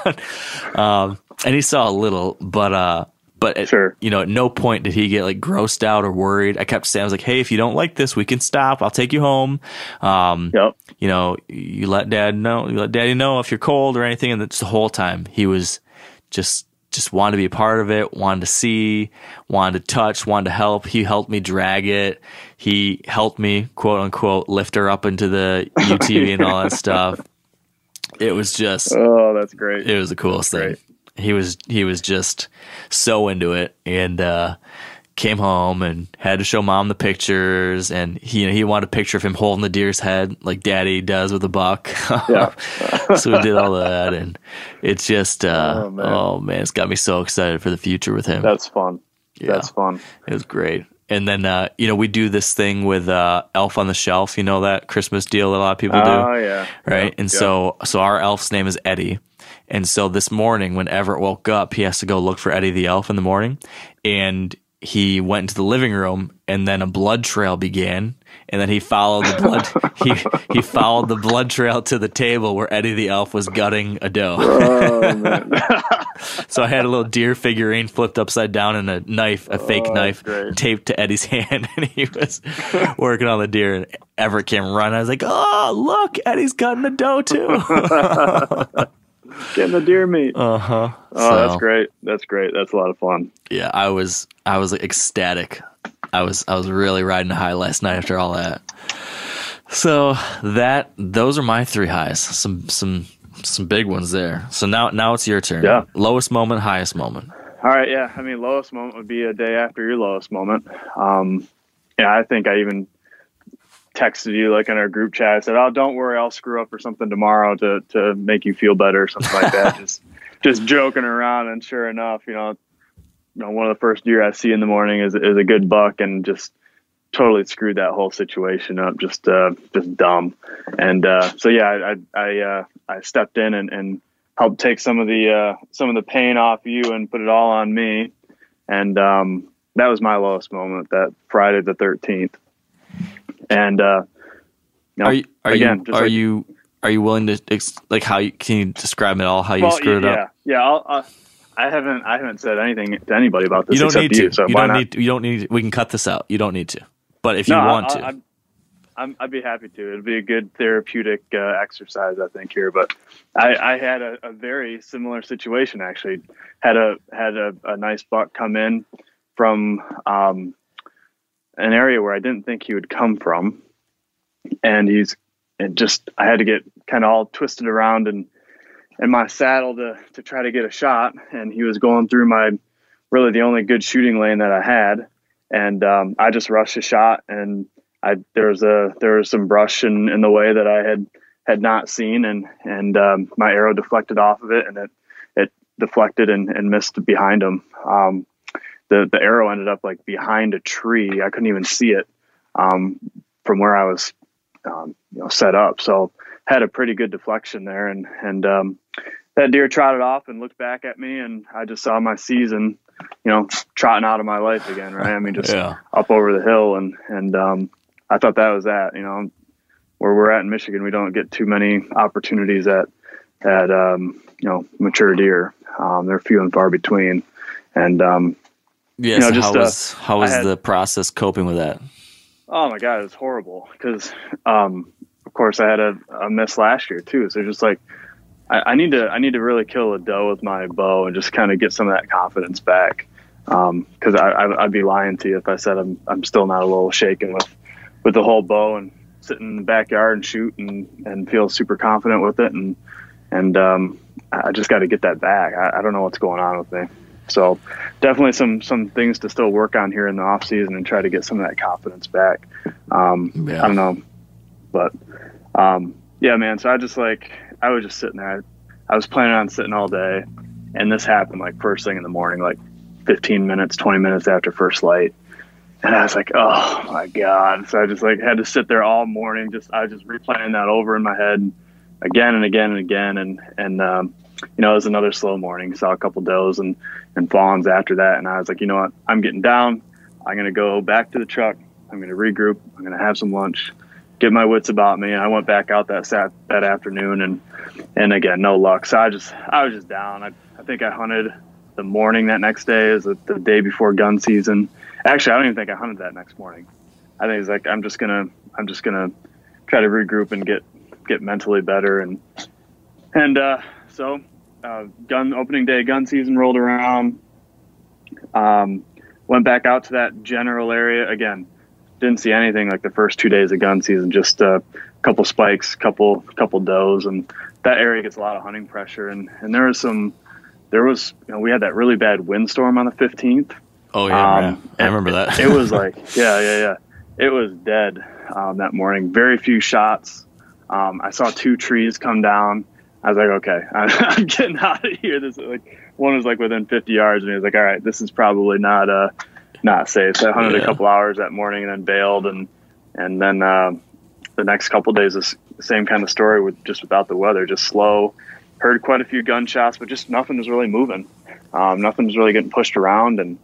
on. And he saw a little, but sure. At no point did he get like grossed out or worried. I kept saying, I was like, "Hey, if you don't like this, we can stop. I'll take you home. Yep. You let Daddy know if you're cold or anything." And that's the whole time he was just wanted to be a part of it, wanted to see, wanted to touch, wanted to help. He helped me drag it. He helped me, quote unquote, lift her up into the UTV and all that stuff. It was just, oh, that's great. It was the coolest thing. He was just so into it, and came home and had to show Mom the pictures, and he wanted a picture of him holding the deer's head like Daddy does with a buck. Yeah. So we did all that, and it's just oh man, it's got me so excited for the future with him. That's fun. Yeah. That's fun. It was great. And then we do this thing with Elf on the Shelf, that Christmas deal that a lot of people do. Oh yeah. Right. Yep. And so our elf's name is Eddie. And so this morning, when Everett woke up, he has to go look for Eddie the elf in the morning. And he went into the living room, and then a blood trail began. And then he followed the blood. he followed the blood trail to the table where Eddie the elf was gutting a doe. Oh, man. So I had a little deer figurine flipped upside down and a fake knife taped to Eddie's hand, and he was working on the deer. And Everett came running. I was like, "Oh, look, Eddie's gutting a doe too." Getting the deer meat. Uh-huh. Oh, that's great. That's great. That's a lot of fun. Yeah, I was like ecstatic. I was really riding a high last night after all that. So those are my 3 highs. Some big ones there. So now it's your turn. Yeah. Lowest moment, highest moment. All right, yeah. I mean, lowest moment would be a day after your lowest moment. I think I even texted you like in our group chat. I said, "Oh, don't worry, I'll screw up or something tomorrow to make you feel better," or something like that. just joking around. And sure enough, one of the first deer I see in the morning is a good buck, and just totally screwed that whole situation up. Just dumb. And so yeah, I stepped in and helped take some of the pain off you and put it all on me. And that was my lowest moment, that Friday the 13th. And are you willing to can you describe it all, how you screwed it up? Yeah. I haven't said anything to anybody about this. You don't need to. So you don't need to. We can cut this out. You don't need to. But if you want to, I'd be happy to. It'd be a good therapeutic exercise, I think, here. But I had a very similar situation, actually. Had a nice buck come in from an area where I didn't think he would come from. And I had to get kind of all twisted around in my saddle to try to get a shot. And he was going through really the only good shooting lane that I had. And I just rushed a shot, and there was some brush in the way that I had not seen, and my arrow deflected off of it, and it deflected and missed behind him. The arrow ended up like behind a tree. I couldn't even see it from where I was set up. So had a pretty good deflection there, and that deer trotted off and looked back at me, and I just saw my season, trotting out of my life again, right? I mean, just up over the hill, and I thought that was that. Where we're at in Michigan, we don't get too many opportunities at mature deer. They're few and far between, and how was the process coping with that? Oh my God, it was horrible because, of course, I had a miss last year too. So just like, I need to really kill a doe with my bow and just kind of get some of that confidence back. Because I'd be lying to you if I said I'm still not a little shaken with the whole bow and sitting in the backyard and shoot and feel super confident with it. And I just got to get that back. I don't know what's going on with me. So definitely some things to still work on here in the off season and try to get some of that confidence back. I don't know, but yeah, man. So I was just sitting there. I was planning on sitting all day, and this happened like first thing in the morning, like 15 minutes, 20 minutes after first light. And I was like, oh my God. So I just had to sit there all morning. I was just replaying that over in my head again and again and again. And it was another slow morning. Saw a couple does and fawns after that. And I was like, you know what? I'm getting down. I'm going to go back to the truck. I'm going to regroup. I'm going to have some lunch, get my wits about me. And I went back out that afternoon and again, no luck. So I was just down. I think I hunted the morning that next day is the day before gun season. Actually, I don't even think I hunted that next morning. I think it's like, I'm just gonna try to regroup and get mentally better. So opening day gun season rolled around. Went back out to that general area again. Didn't see anything like the first 2 days of gun season, just a couple spikes, couple does. And that area gets a lot of hunting pressure. And there was we had that really bad windstorm on the 15th. Oh yeah, I remember that. It was like, yeah. It was dead that morning. Very few shots. I saw 2 trees come down. I was like, okay, I'm getting out of here. One was like within 50 yards, and he was like, all right, this is probably not safe. So I hunted a couple hours that morning and then bailed, and then the next couple of days is the same kind of story without the weather, just slow. Heard quite a few gunshots, but just nothing was really moving. Nothing was really getting pushed around, and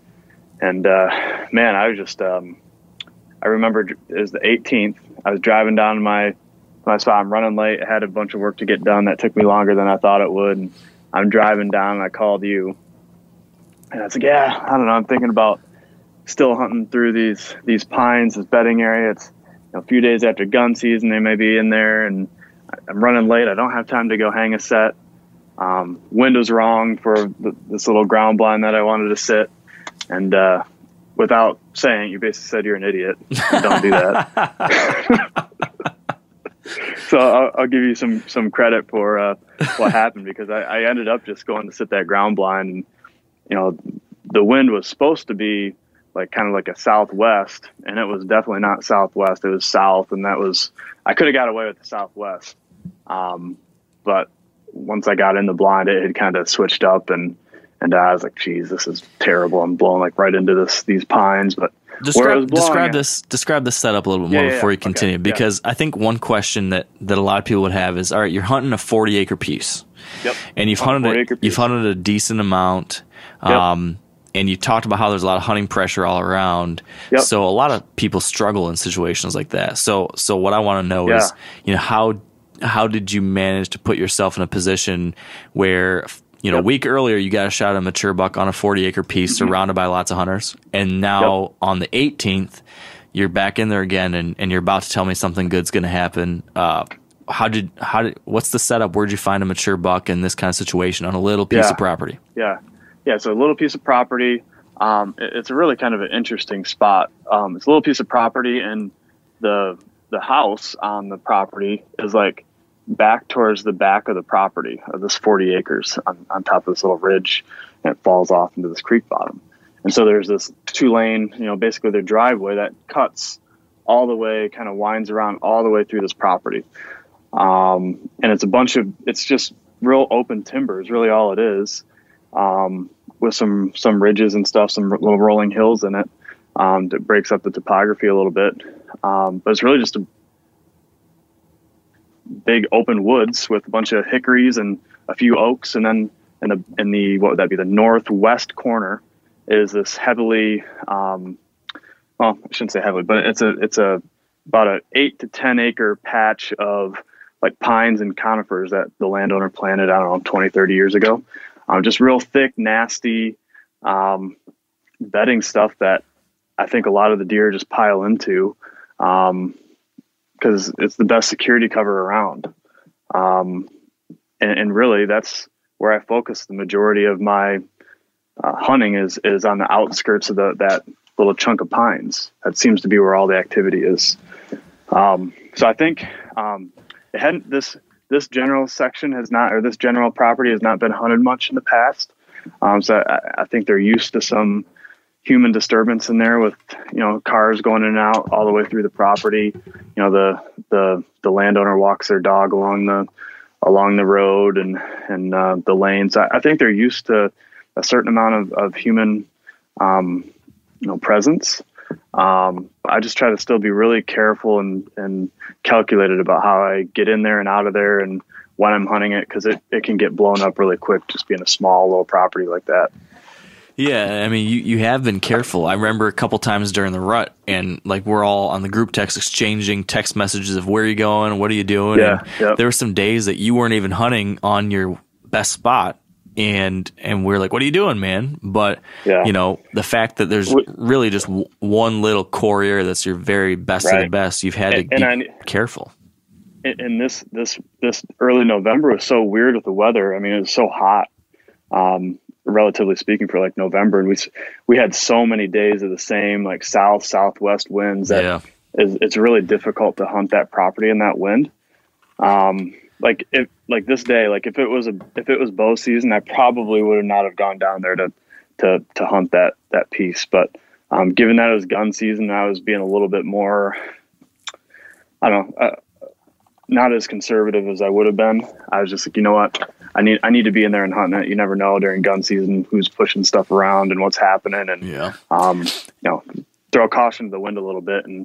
man, I was just I remember it was the 18th. I was driving down to my spot. I'm running late. I had a bunch of work to get done that took me longer than I thought it would. And I'm driving down and I called you, and I was like, yeah, I don't know. I'm thinking about still hunting through these pines, this bedding area. It's a few days after gun season. They may be in there, and I'm running late. I don't have time to go hang a set. Wind was wrong for this little ground blind that I wanted to sit. And without saying, you basically said you're an idiot. Don't do that. So I'll give you some credit for what happened, because I ended up just going to sit that ground blind, and the wind was supposed to be like kind of like a southwest, and it was definitely not southwest. It was south, and I could have got away with the southwest, but once I got in the blind, it had kind of switched up, and I was like, geez, this is terrible. I'm blowing like right into these pines. But describe this setup a little bit more before you continue, because I think one question that a lot of people would have is, all right, you're hunting a 40-acre piece. Yep. And you've hunted a decent amount. Yep. And you talked about how there's a lot of hunting pressure all around. Yep. So a lot of people struggle in situations like that. So what I want to know is, how did you manage to put yourself in a position where, a week earlier you got a shot at a mature buck on a 40-acre piece surrounded by lots of hunters, and now on the 18th you're back in there again, and you're about to tell me something good's going to happen. What's the setup? Where'd you find a mature buck in this kind of situation on a little piece of property? Yeah. So a little piece of property. It's a really kind of an interesting spot. It's a little piece of property, and the house on the property is like back towards the back of the property of this 40 acres on top of this little ridge, and it falls off into this creek bottom. And so there's this 2-lane, basically their driveway that cuts all the way, kind of winds around all the way through this property. And it's just real open timber is really all it is, with some ridges and stuff, some little rolling hills in it, that breaks up the topography a little bit. But it's really just a big open woods with a bunch of hickories and a few oaks. And then in the what would that be, the northwest corner is this heavily, well, I shouldn't say heavily, but it's about a 8 to 10 acre patch of like pines and conifers that the landowner planted, I don't know, 20, 30 years ago. Just real thick, nasty, bedding stuff that I think a lot of the deer just pile into, because it's the best security cover around. And really that's where I focus the majority of my hunting is on the outskirts of that little chunk of pines. That seems to be where all the activity is. So I think it hadn't this general section has not, or this general property has not been hunted much in the past. So I think they're used to some human disturbance in there with, cars going in and out all the way through the property. The landowner walks their dog along the road and the lanes. I think they're used to a certain amount of human, presence. I just try to still be really careful and calculated about how I get in there and out of there and when I'm hunting it, because it can get blown up really quick just being a small little property like that. Yeah, I mean, you have been careful. I remember a couple times during the rut, and like we're all on the group text exchanging text messages of where are you going, what are you doing? Yeah, and there were some days that you weren't even hunting on your best spot, and we're like, what are you doing, man? But the fact that there's really just one little core area that's your very best of the best, you've had to be careful. And this early November was so weird with the weather. I mean, it was so hot. Relatively speaking, for like November, and we had so many days of the same like southwest winds that it's really difficult to hunt that property in that wind. Like this day, like if it was bow season, I probably would not have gone down there to hunt that piece. But given that it was gun season, I was being a little bit more, I don't know, not as conservative as I would have been. I was just like, you know what? I need to be in there and hunting it. You never know during gun season who's pushing stuff around and what's happening. And throw caution to the wind a little bit. And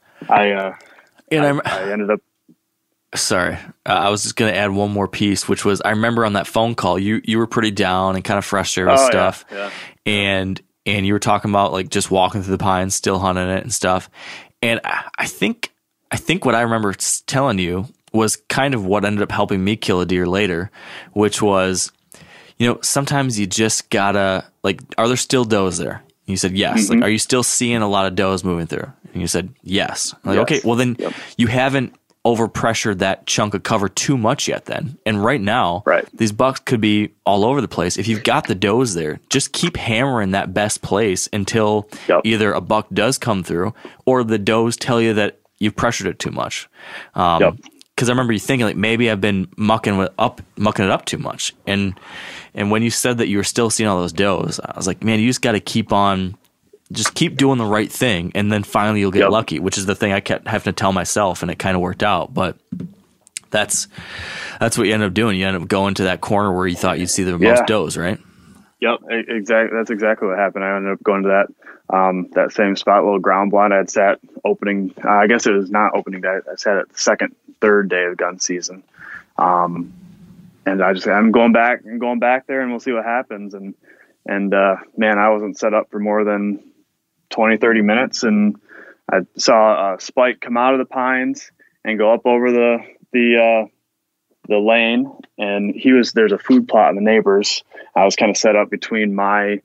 I ended up. Sorry, I was just going to add one more piece, which was I remember on that phone call you were pretty down and kind of frustrated with stuff, and you were talking about like just walking through the pines, still hunting it and stuff. And I think what I remember telling you was kind of what ended up helping me kill a deer later, which was, sometimes you just gotta, like, are there still does there? And you said, yes. Mm-hmm. Like, are you still seeing a lot of does moving through? And you said, yes. I'm like, okay, well then you haven't overpressured that chunk of cover too much yet then. And right now, these bucks could be all over the place. If you've got the does there, just keep hammering that best place until either a buck does come through or the does tell you that you've pressured it too much. Because I remember you thinking like maybe I've been mucking it up too much, and when you said that you were still seeing all those does, I was like, man, you just got to keep doing the right thing, and then finally you'll get lucky, which is the thing I kept having to tell myself, and it kind of worked out. But that's what you end up doing. You end up going to that corner where you thought you'd see the most does, right? Yep, exactly. That's exactly what happened. I ended up going to that same spot, little ground blind. I had sat opening. I guess it was not opening day. I sat at the third day of gun season, and I just I'm going back there, and we'll see what happens. And man, I wasn't set up for more than 20, 30 minutes, and I saw a spike come out of the pines and go up over the lane, and there's a food plot in the neighbors. I was kind of set up between my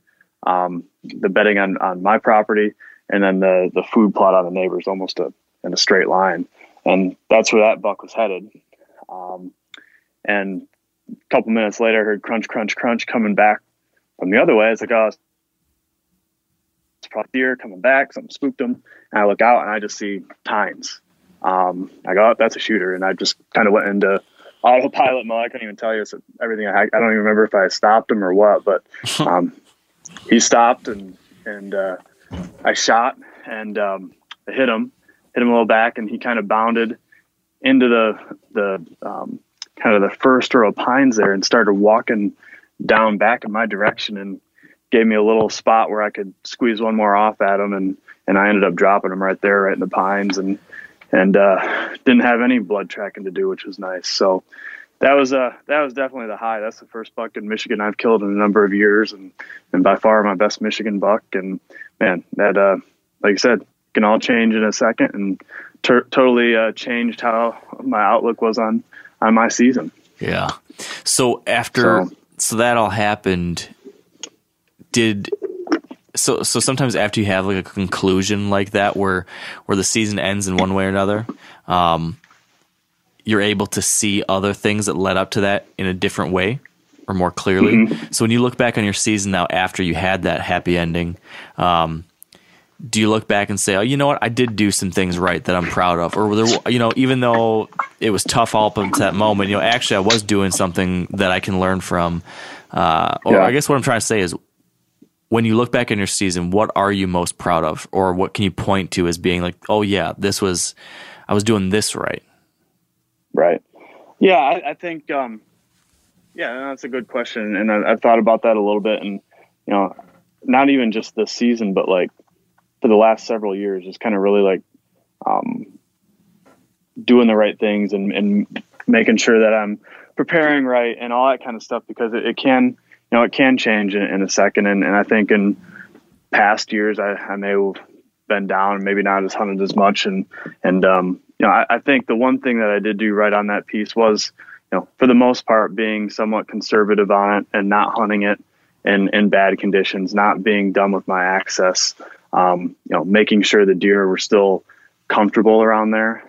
the bedding on my property and then the food plot on the neighbors, almost in a straight line, and that's where that buck was headed. And a couple minutes later, I heard crunch, crunch, crunch coming back from the other way. It's like, oh, probably deer coming back. Something spooked them. And I look out and I just see tines. I go, oh, that's a shooter. And I just kind of went into autopilot mode. I couldn't even tell you everything. I don't even remember if I stopped him or what, but he stopped and I shot and I hit him a little back, and he kind of bounded into the kind of the first row of pines there and started walking down back in my direction and gave me a little spot where I could squeeze one more off at him. And I ended up dropping him right there, right in the pines, and didn't have any blood tracking to do, which was nice. So that was definitely the high. That's the first buck in Michigan I've killed in a number of years, and by far my best Michigan buck. And man, that, like you said, can all change in a second, and totally changed how my outlook was on my season. Yeah. So so that all happened, so sometimes after you have like a conclusion like that where the season ends in one way or another, you're able to see other things that led up to that in a different way or more clearly. Mm-hmm. So when you look back on your season now after you had that happy ending, do you look back and say, oh, you know what, I did do some things right that I'm proud of? Or, even though it was tough all up until that moment, actually I was doing something that I can learn from. I guess what I'm trying to say is, when you look back in your season, what are you most proud of? Or what can you point to as being like, oh yeah, I was doing this right? Right. Yeah, I think, that's a good question. And I've thought about that a little bit, and, not even just this season, but like for the last several years, just kind of really like, doing the right things and making sure that I'm preparing right and all that kind of stuff, because it can change in a second. And I think in past years, I may have been down, maybe not as hunted as much. I think the one thing that I did do right on that piece was, for the most part, being somewhat conservative on it and not hunting it in bad conditions, not being dumb with my access, making sure the deer were still comfortable around there,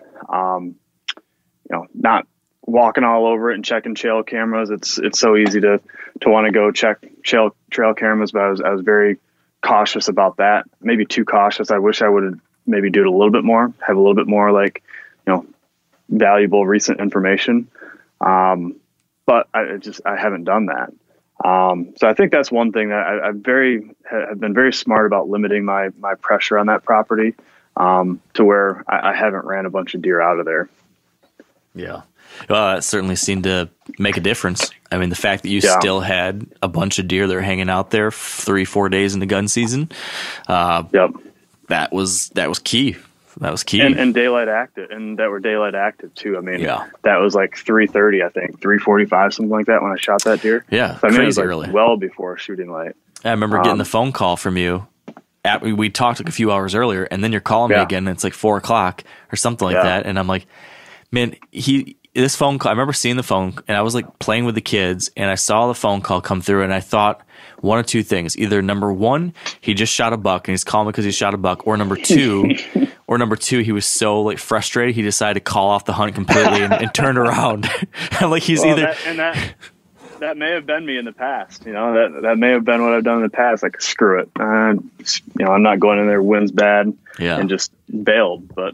not walking all over it and checking trail cameras. It's so easy to want to go check trail cameras, but I was very cautious about that. Maybe too cautious. I wish I would maybe do it a little bit more, have a little bit more like, valuable recent information. But I haven't done that. So I think that's one thing that I've been very smart about, limiting my pressure on that property, to where I haven't ran a bunch of deer out of there. Yeah. Well, that certainly seemed to make a difference. I mean, the fact that you still had a bunch of deer that are hanging out there 3-4 days into gun season, that was key. That was key. And daylight active, and that were daylight active too. I mean, that was like 3:30, I think, 3:45, something like that when I shot that deer. Yeah, so, I mean, crazy it was like early. Well before shooting light. I remember getting the phone call from you. We talked like a few hours earlier, and then you're calling me again, and it's like 4 o'clock or something like that. And I'm like, man, this phone call, I remember seeing the phone, and I was like playing with the kids, and I saw the phone call come through, and I thought one of two things. Either number one, he just shot a buck and he's calling me because he shot a buck, or number two, he was so like frustrated he decided to call off the hunt completely and turned around. Like he's that may have been me in the past. That may have been what I've done in the past. Like, screw it. I'm not going in there, wind's bad, and just bailed. But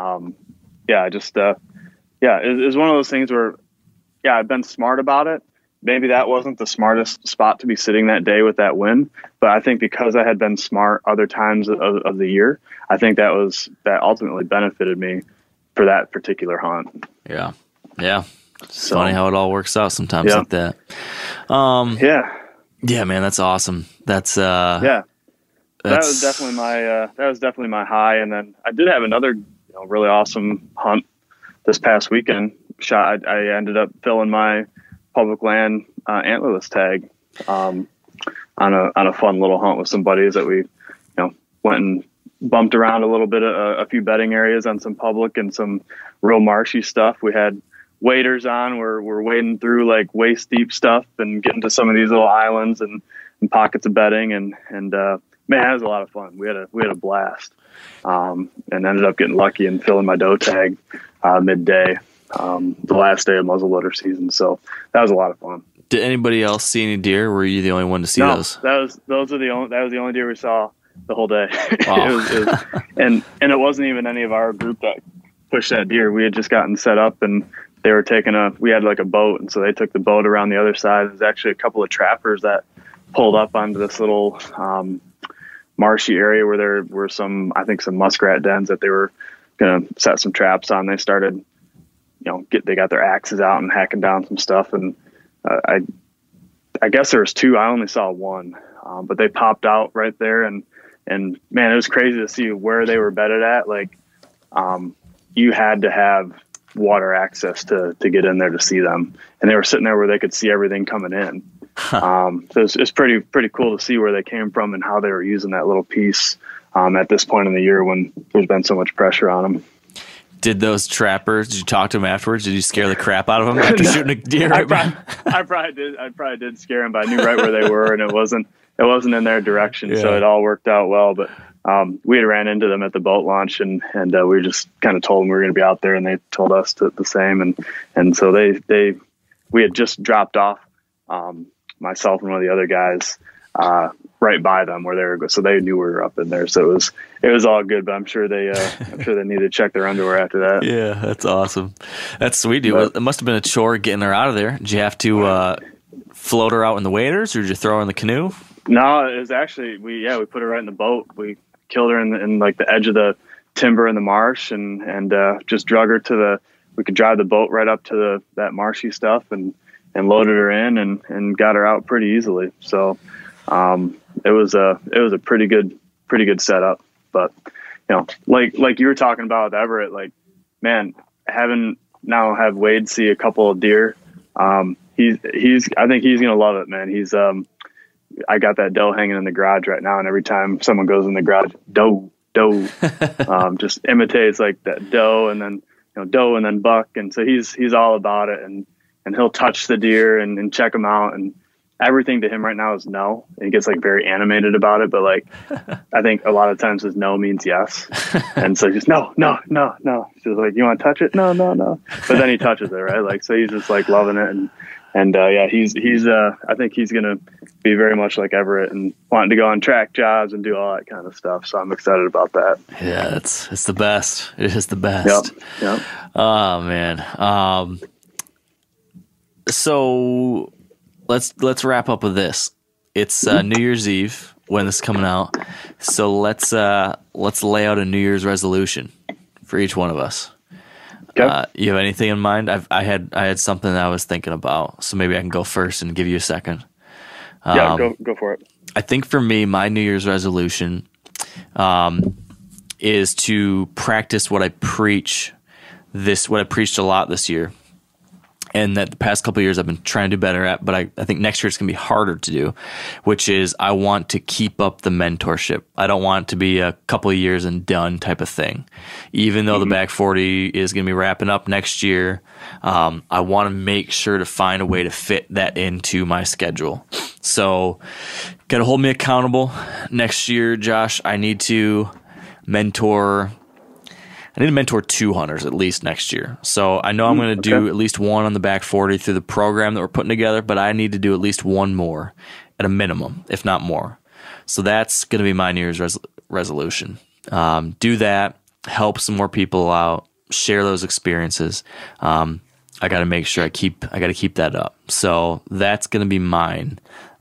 it's one of those things where, I've been smart about it. Maybe that wasn't the smartest spot to be sitting that day with that win, but I think because I had been smart other times of the year, I think that ultimately benefited me for that particular hunt. Yeah. Yeah. It's funny how it all works out sometimes like that. Yeah, man, that's awesome. That was definitely my high. And then I did have another, really awesome hunt this past weekend. I ended up filling my public land antlerless tag on a fun little hunt with some buddies that we went and bumped around a little bit, a few bedding areas on some public and some real marshy stuff. We had waders on. We're wading through like waist deep stuff and getting to some of these little islands and pockets of bedding, and man, that was a lot of fun. We had a blast, and ended up getting lucky and filling my doe tag midday, the last day of muzzleloader season. So that was a lot of fun. Did anybody else see any deer? Or were you the only one to see those? That was the only deer we saw. the whole day. Wow. And it wasn't even any of our group that pushed that deer. We had just gotten set up, and they were we had like a boat, and so they took the boat around the other side. There's actually a couple of trappers that pulled up onto this little marshy area where there were some muskrat dens that they were going to set some traps on. They started, they got their axes out and hacking down some stuff. And I guess there was 2. I only saw 1, but they popped out right there. And man, it was crazy to see where they were bedded at. Like, you had to have water access to get in there to see them. And they were sitting there where they could see everything coming in. So it's pretty cool to see where they came from and how they were using that little piece at this point in the year when there's been so much pressure on them. Did those trappers, did you talk to them afterwards? Did you scare the crap out of them after shooting a deer? I probably did scare them, but I knew right where they were, and it wasn't in their direction. So it all worked out well. But we had ran into them at the boat launch, and we just kind of told them we were going to be out there, and they told us the same. And so we had just dropped off myself and one of the other guys right by them where they were, so they knew we were up in there. So it was all good, but I'm sure they needed to check their underwear after that. Yeah, that's awesome. That's sweet, dude. Well, it must have been a chore getting her out of there. Did you have to float her out in the waders, or did you throw her in the canoe? No, it was actually we put her right in the boat. We killed her in like the edge of the timber in the marsh, and just drug her we could drive the boat right up to that marshy stuff and loaded her in and got her out pretty easily. So it was a pretty good setup. But like you were talking about with Everett, like, man, have Wade see a couple of deer. I think he's gonna love it, man. I got that doe hanging in the garage right now, and every time someone goes in the garage, doe, just imitates like that doe, and then doe and then buck, and so he's all about it, and he'll touch the deer and check them out, and everything to him right now is no. And he gets like very animated about it, but like I think a lot of times his no means yes, and so he's just no. She's like, you want to touch it? No. But then he touches it, right? Like, so he's just like loving it, and he's I think he's gonna be very much like Everett and wanting to go on track jobs and do all that kind of stuff. So I'm excited about that. Yeah, it's the best. It is the best. Yep. Oh man. So let's wrap up with this. It's New Year's Eve when this is coming out. So let's lay out a New Year's resolution for each one of us. Okay. You have anything in mind? I had something that I was thinking about, so maybe I can go first and give you a second. Go for it. I think for me, my New Year's resolution is to practice what I preach. What I preached a lot this year, and that the past couple of years I've been trying to do better at, but I think next year it's going to be harder to do, which is I want to keep up the mentorship. I don't want it to be a couple of years and done type of thing. Even though the Back 40 is going to be wrapping up next year, I want to make sure to find a way to fit that into my schedule. So got to hold me accountable next year, Josh. I need to mentor 2 hunters at least next year. So I know I'm going to do at least one on the Back 40 through the program that we're putting together, but I need to do at least one more at a minimum, if not more. So that's going to be my New Year's resolution. Do that, help some more people out, share those experiences. I got to make sure I got to keep that up. So that's going to be mine.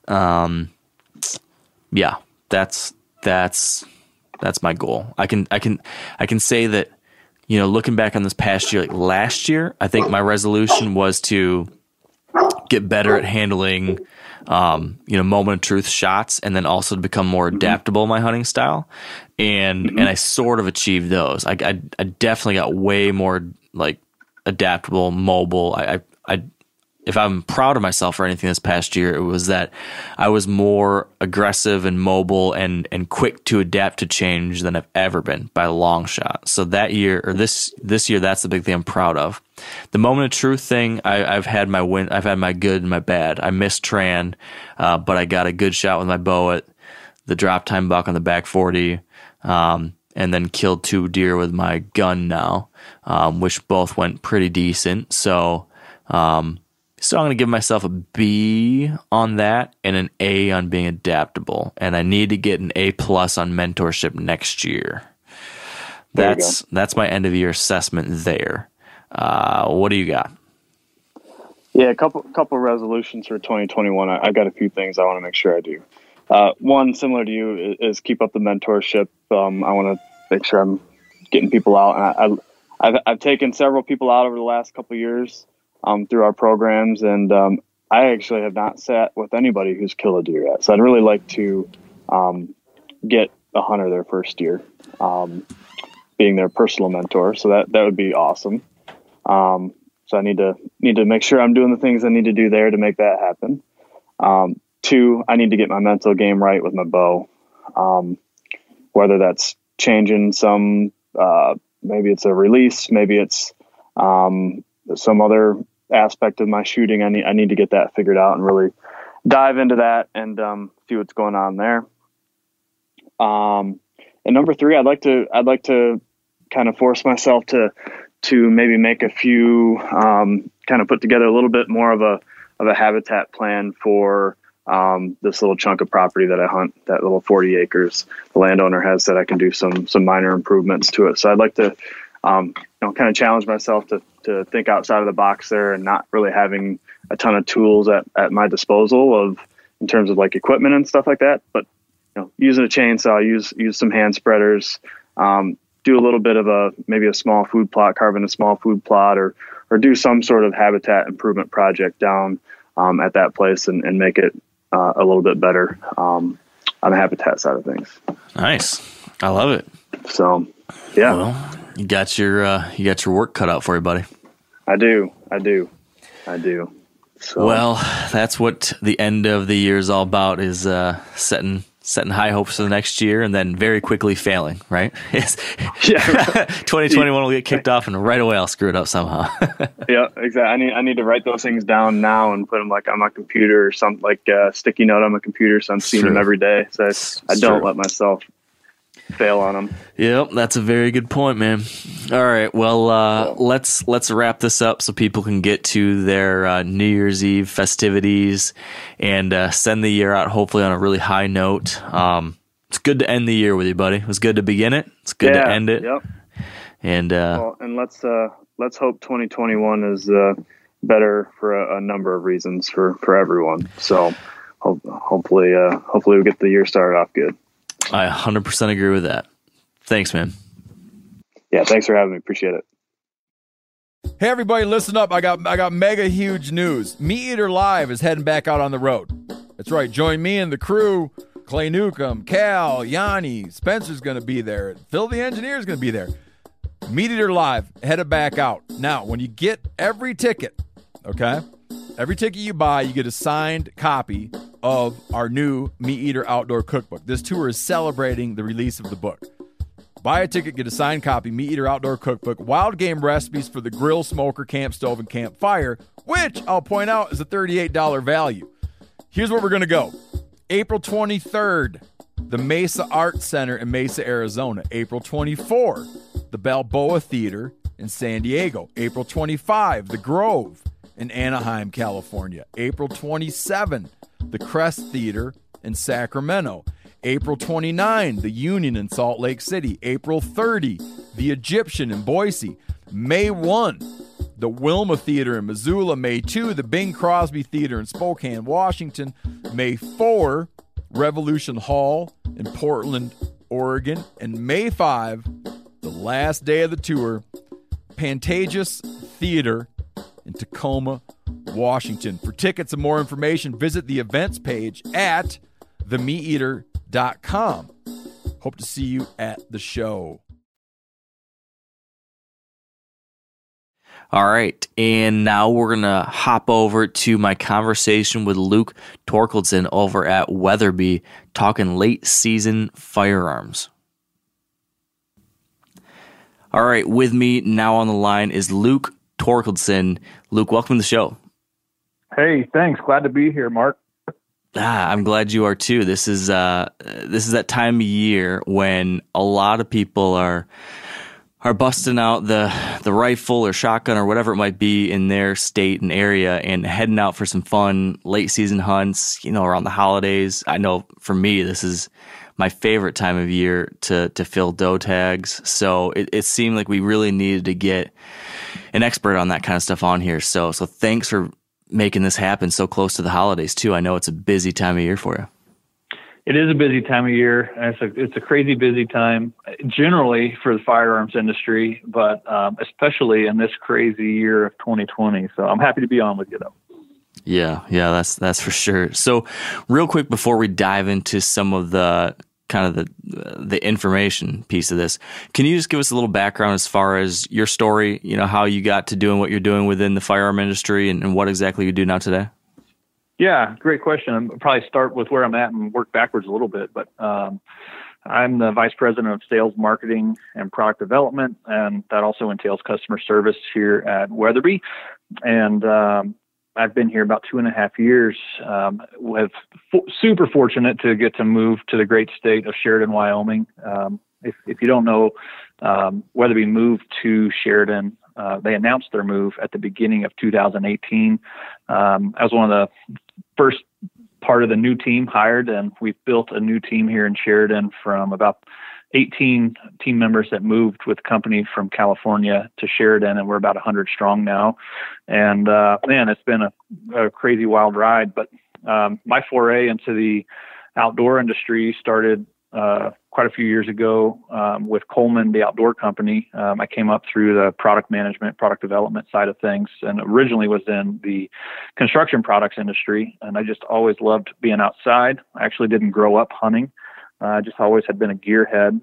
Yeah, that's my goal. I can say that, looking back on this past year, like last year, I think my resolution was to get better at handling, moment of truth shots, and then also to become more adaptable in my hunting style. And I sort of achieved those. I definitely got way more like adaptable, mobile. If I'm proud of myself for anything this past year, it was that I was more aggressive and mobile and quick to adapt to change than I've ever been by a long shot. So that year, or this year, that's the big thing I'm proud of. The moment of truth thing, I've had my win. I've had my good and my bad. I missed Tran, but I got a good shot with my bow at the drop time buck on the Back 40, and then killed 2 deer with my gun now, which both went pretty decent. So So I'm going to give myself a B on that and an A on being adaptable. And I need to get an A+ on mentorship next year. That's my end of year assessment there. What do you got? Yeah, a couple resolutions for 2021. I got a few things I want to make sure I do. One, similar to you, is keep up the mentorship. I want to make sure I'm getting people out. I've taken several people out over the last couple of years through our programs, and I actually have not sat with anybody who's killed a deer yet. So I'd really like to get a hunter their first year, being their personal mentor. So that would be awesome. So I need to make sure I'm doing the things I need to do there to make that happen. 2, I need to get my mental game right with my bow. Whether that's changing some, maybe it's a release, maybe it's some other aspect of my shooting. I need to get that figured out and really dive into that and see what's going on there. And number 3, I'd like to kind of force myself to maybe make a few, kind of put together a little bit more of a habitat plan for this little chunk of property that I hunt, that little 40 acres. The landowner has said I can do some minor improvements to it. So I'd like to, kind of challenge myself to think outside of the box there and not really having a ton of tools at my disposal in terms of like equipment and stuff like that. But, using a chainsaw, use some hand spreaders, do a little bit of maybe a small food plot, carving a small food plot, or do some sort of habitat improvement project down at that place and make it a little bit better on the habitat side of things. Nice. I love it. So, yeah. Well, you got your work cut out for you, buddy. I do. So, well, that's what the end of the year is all about, is setting high hopes for the next year and then very quickly failing, right? Yeah. 2021 will get kicked off and right away I'll screw it up somehow. Yeah, exactly. I need to write those things down now and put them like on my computer or something, like a sticky note on my computer, so I'm seeing them every day. So I don't let myself fail on them. Yep, that's a very good point, man. All right, well, let's wrap this up so people can get to their New Year's Eve festivities and send the year out hopefully on a really high note. It's good to end the year with you, buddy. It was good to begin it. It's good to end it. Yep. And and let's hope 2021 is better for a number of reasons for everyone. So hopefully we get the year started off good. I 100% agree with that. Thanks, man. Yeah, thanks for having me. Appreciate it. Hey, everybody, listen up. I got mega huge news. Meat Eater Live is heading back out on the road. That's right. Join me and the crew. Clay Newcomb, Cal, Yanni, Spencer's going to be there. Phil the engineer's going to be there. Meat Eater Live headed back out. Now, when you get every ticket, okay, every ticket you buy, you get a signed copy of our new Meat Eater Outdoor Cookbook. This tour is celebrating the release of the book. Buy a ticket, get a signed copy, Meat Eater Outdoor Cookbook, wild game recipes for the grill, smoker, camp stove, and campfire, which I'll point out is a $38 value. Here's where we're going to go. April 23rd, the Mesa Arts Center in Mesa, Arizona. April 24, the Balboa Theater in San Diego. April 25, the Grove in Anaheim, California. April 27, the Crest Theater in Sacramento. April 29, the Union in Salt Lake City. April 30, the Egyptian in Boise. May 1, the Wilma Theater in Missoula. May 2, the Bing Crosby Theater in Spokane, Washington. May 4, Revolution Hall in Portland, Oregon. And May 5, the last day of the tour, Pantages Theater in Tacoma, Washington. For tickets and more information, visit the events page at themeateater.com. Hope to see you at the show. All right, and now we're going to hop over to my conversation with Luke Torkeldsen over at Weatherby, talking late season firearms. All right, with me now on the line is Luke Torkeldsen. Luke, welcome to the show. Hey, thanks. Glad to be here, Mark. I'm glad you are too. This is that time of year when a lot of people are are busting out the rifle or shotgun or whatever it might be in their state and area and heading out for some fun late season hunts, around the holidays. I know for me, this is my favorite time of year to fill doe tags. So it seemed like we really needed to get an expert on that kind of stuff on here. So thanks for making this happen so close to the holidays too. I know it's a busy time of year for you. It is a busy time of year. It's a crazy busy time generally for the firearms industry, but especially in this crazy year of 2020. So I'm happy to be on with you though. Yeah, that's for sure. So real quick before we dive into some of the kind of the information piece of this, can you just give us a little background as far as your story, how you got to doing what you're doing within the firearm industry and what exactly you do now today? Yeah, great question. I'll probably start with where I'm at and work backwards a little bit, but I'm the vice president of sales, marketing, and product development, and that also entails customer service here at Weatherby. And I've been here about 2.5 years. Super fortunate to get to move to the great state of Sheridan, Wyoming. If you don't know, Weatherby moved to Sheridan. They announced their move at the beginning of 2018. I was one of the first part of the new team hired, and we've built a new team here in Sheridan from about 18 team members that moved with the company from California to Sheridan, and we're about 100 strong now. And man, it's been a crazy wild ride. But my foray into the outdoor industry started quite a few years ago with Coleman, the outdoor company. I came up through the product management, product development side of things, and originally was in the construction products industry. And I just always loved being outside. I actually didn't grow up hunting. I just always had been a gearhead.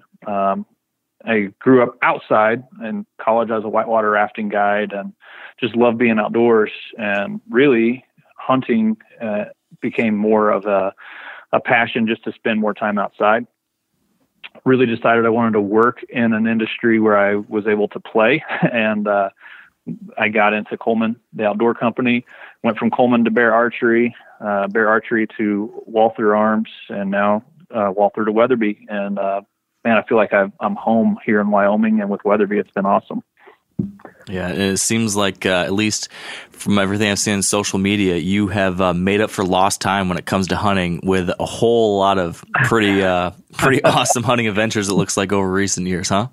I grew up outside. In college, I was a whitewater rafting guide and just loved being outdoors. And really, hunting became more of a passion just to spend more time outside. Really decided I wanted to work in an industry where I was able to play. And I got into Coleman, the outdoor company, went from Coleman to Bear Archery to Walther Arms, and now Walther to Weatherby. And man, I feel like I'm home here in Wyoming, and with Weatherby, it's been awesome. Yeah, and it seems like at least from everything I've seen in social media, you have made up for lost time when it comes to hunting with a whole lot of pretty awesome hunting adventures. It looks like over recent years, huh?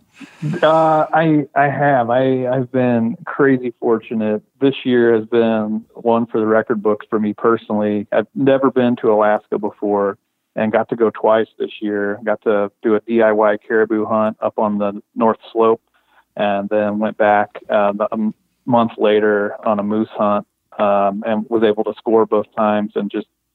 I have. I've been crazy fortunate. This year has been one for the record books for me personally. I've never been to Alaska before and got to go twice this year. Got to do a DIY caribou hunt up on the North Slope, and then went back a month later on a moose hunt, and was able to score both times. And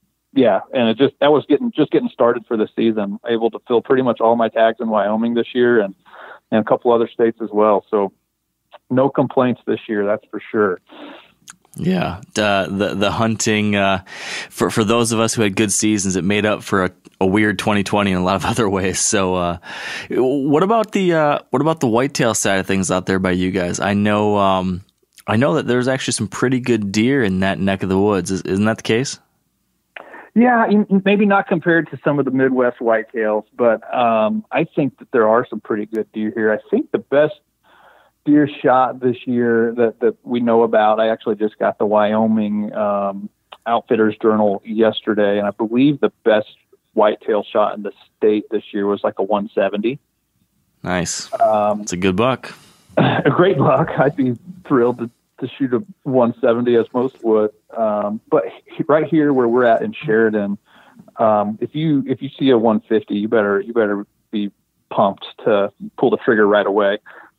that was getting started for the season. Able to fill pretty much all my tags in Wyoming this year, and a couple other states as well. So no complaints this year, that's for sure. Yeah, the hunting for those of us who had good seasons, it made up for a weird 2020 in a lot of other ways. So, what about the whitetail side of things out there by you guys? I know that there's actually some pretty good deer in that neck of the woods. Isn't that the case? Yeah, maybe not compared to some of the Midwest whitetails, but I think that there are some pretty good deer here. I think the best deer shot this year that we know about, I actually just got the Wyoming Outfitters Journal yesterday, and I believe the best whitetail shot in the state this year was like a 170. Nice. It's a good buck. A great buck. I'd be thrilled to shoot a 170 as most would. But right here where we're at in Sheridan, if you see a 150, you better be pumped to pull the trigger right away.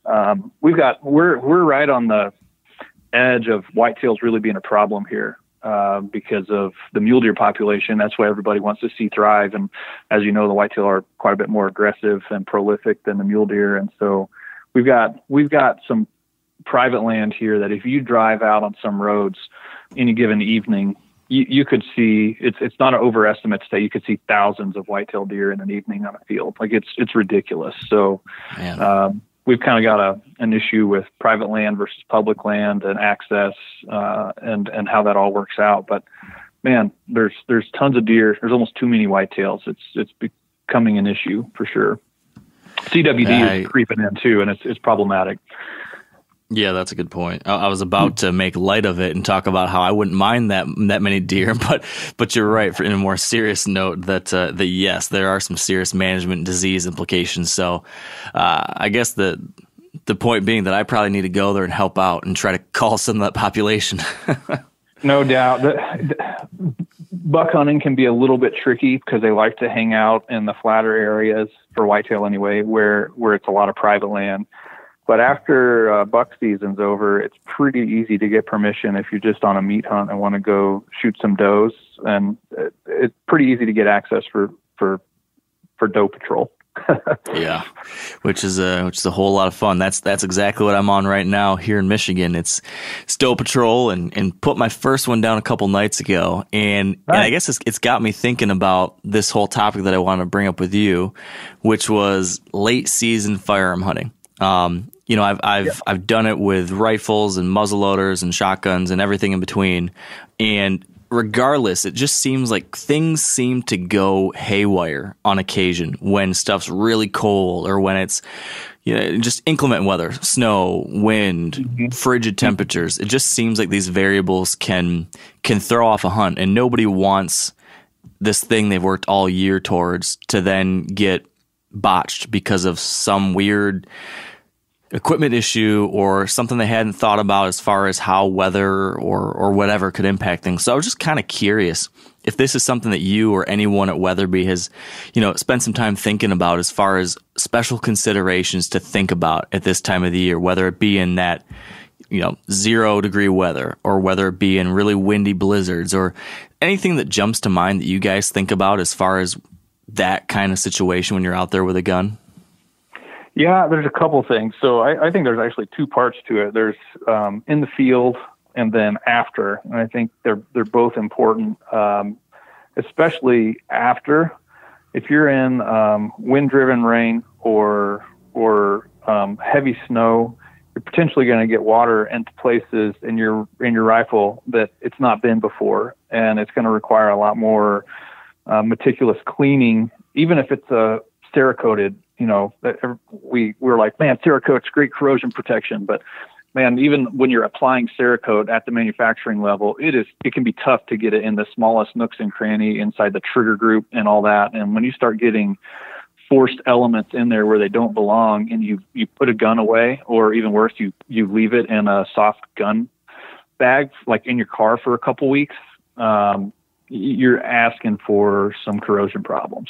We're right on the edge of whitetails really being a problem here because of the mule deer population. That's why everybody wants to see thrive. And as you know, the whitetail are quite a bit more aggressive and prolific than the mule deer. And so we've got some private land here that if you drive out on some roads any given evening, you could see, it's not an overestimate to say you could see thousands of whitetail deer in an evening on a field. Like it's ridiculous. So, we've kind of got an issue with private land versus public land and access, and how that all works out. But man, there's tons of deer. There's almost too many whitetails. It's becoming an issue for sure. CWD is creeping in too, and it's problematic. Yeah, that's a good point. I was about to make light of it and talk about how I wouldn't mind that many deer, but you're right. In a more serious note, that yes, there are some serious management disease implications. So, I guess the point being that I probably need to go there and help out and try to call some of that population. No doubt. Buck hunting can be a little bit tricky because they like to hang out in the flatter areas, for whitetail anyway, where it's a lot of private land. But after buck season's over, it's pretty easy to get permission if you're just on a meat hunt and want to go shoot some does. And it's pretty easy to get access for doe patrol. Yeah, which is a whole lot of fun. That's exactly what I'm on right now here in Michigan. It's doe patrol, and put my first one down a couple nights ago, and I guess it's got me thinking about this whole topic that I want to bring up with you, which was late season firearm hunting. I've done it with rifles and muzzleloaders and shotguns and everything in between, and regardless, it just seems like things seem to go haywire on occasion when stuff's really cold or when it's just inclement weather, snow, wind, frigid temperatures. It just seems like these variables can throw off a hunt, and nobody wants this thing they've worked all year towards to then get botched because of some weird equipment issue or something they hadn't thought about as far as how weather or whatever could impact things. So I was just kind of curious if this is something that you or anyone at Weatherby has, spent some time thinking about as far as special considerations to think about at this time of the year, whether it be in that 0 degree weather or whether it be in really windy blizzards or anything that jumps to mind that you guys think about as far as that kind of situation when you're out there with a gun. Yeah, there's a couple things. So I think there's actually two parts to it. There's in the field and then after. And I think they're both important, especially after. If you're in wind-driven rain or heavy snow, you're potentially going to get water into places in your rifle that it's not been before, and it's going to require a lot more meticulous cleaning, even if it's a Cerakoted. We're like, man, Cerakote's great corrosion protection, but man, even when you're applying Cerakote at the manufacturing level, it can be tough to get it in the smallest nooks and cranny inside the trigger group and all that. And when you start getting forced elements in there where they don't belong, and you put a gun away, or even worse, you leave it in a soft gun bag, like in your car for a couple weeks, you're asking for some corrosion problems.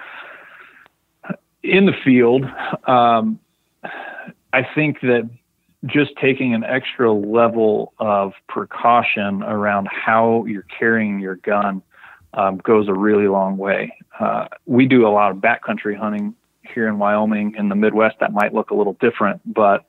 In the field, I think that just taking an extra level of precaution around how you're carrying your gun goes a really long way. We do a lot of backcountry hunting here in Wyoming. In the Midwest, that might look a little different, but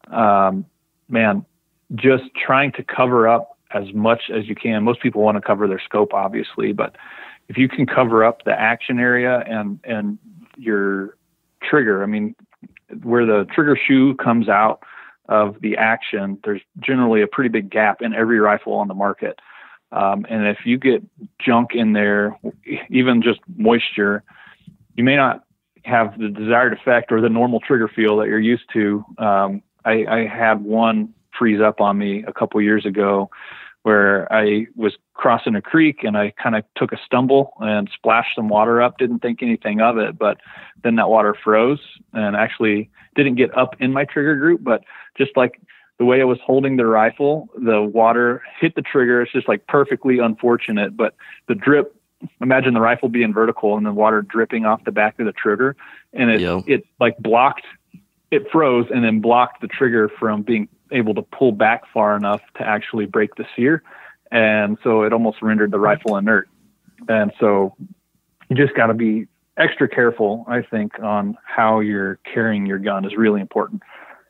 just trying to cover up as much as you can. Most people want to cover their scope, obviously, but if you can cover up the action area and your trigger, where the trigger shoe comes out of the action, there's generally a pretty big gap in every rifle on the market. And if you get junk in there, even just moisture, you may not have the desired effect or the normal trigger feel that you're used to. I had one freeze up on me a couple years ago where I was crossing a creek and I kind of took a stumble and splashed some water up, didn't think anything of it, but then that water froze and actually didn't get up in my trigger group, but just like the way I was holding the rifle, the water hit the trigger. It's just like perfectly unfortunate, but the drip, imagine the rifle being vertical and the water dripping off the back of the trigger, and it like blocked, it froze and then blocked the trigger from being able to pull back far enough to actually break the sear. And so it almost rendered the rifle inert. And so you just got to be extra careful, I think, on how you're carrying your gun is really important.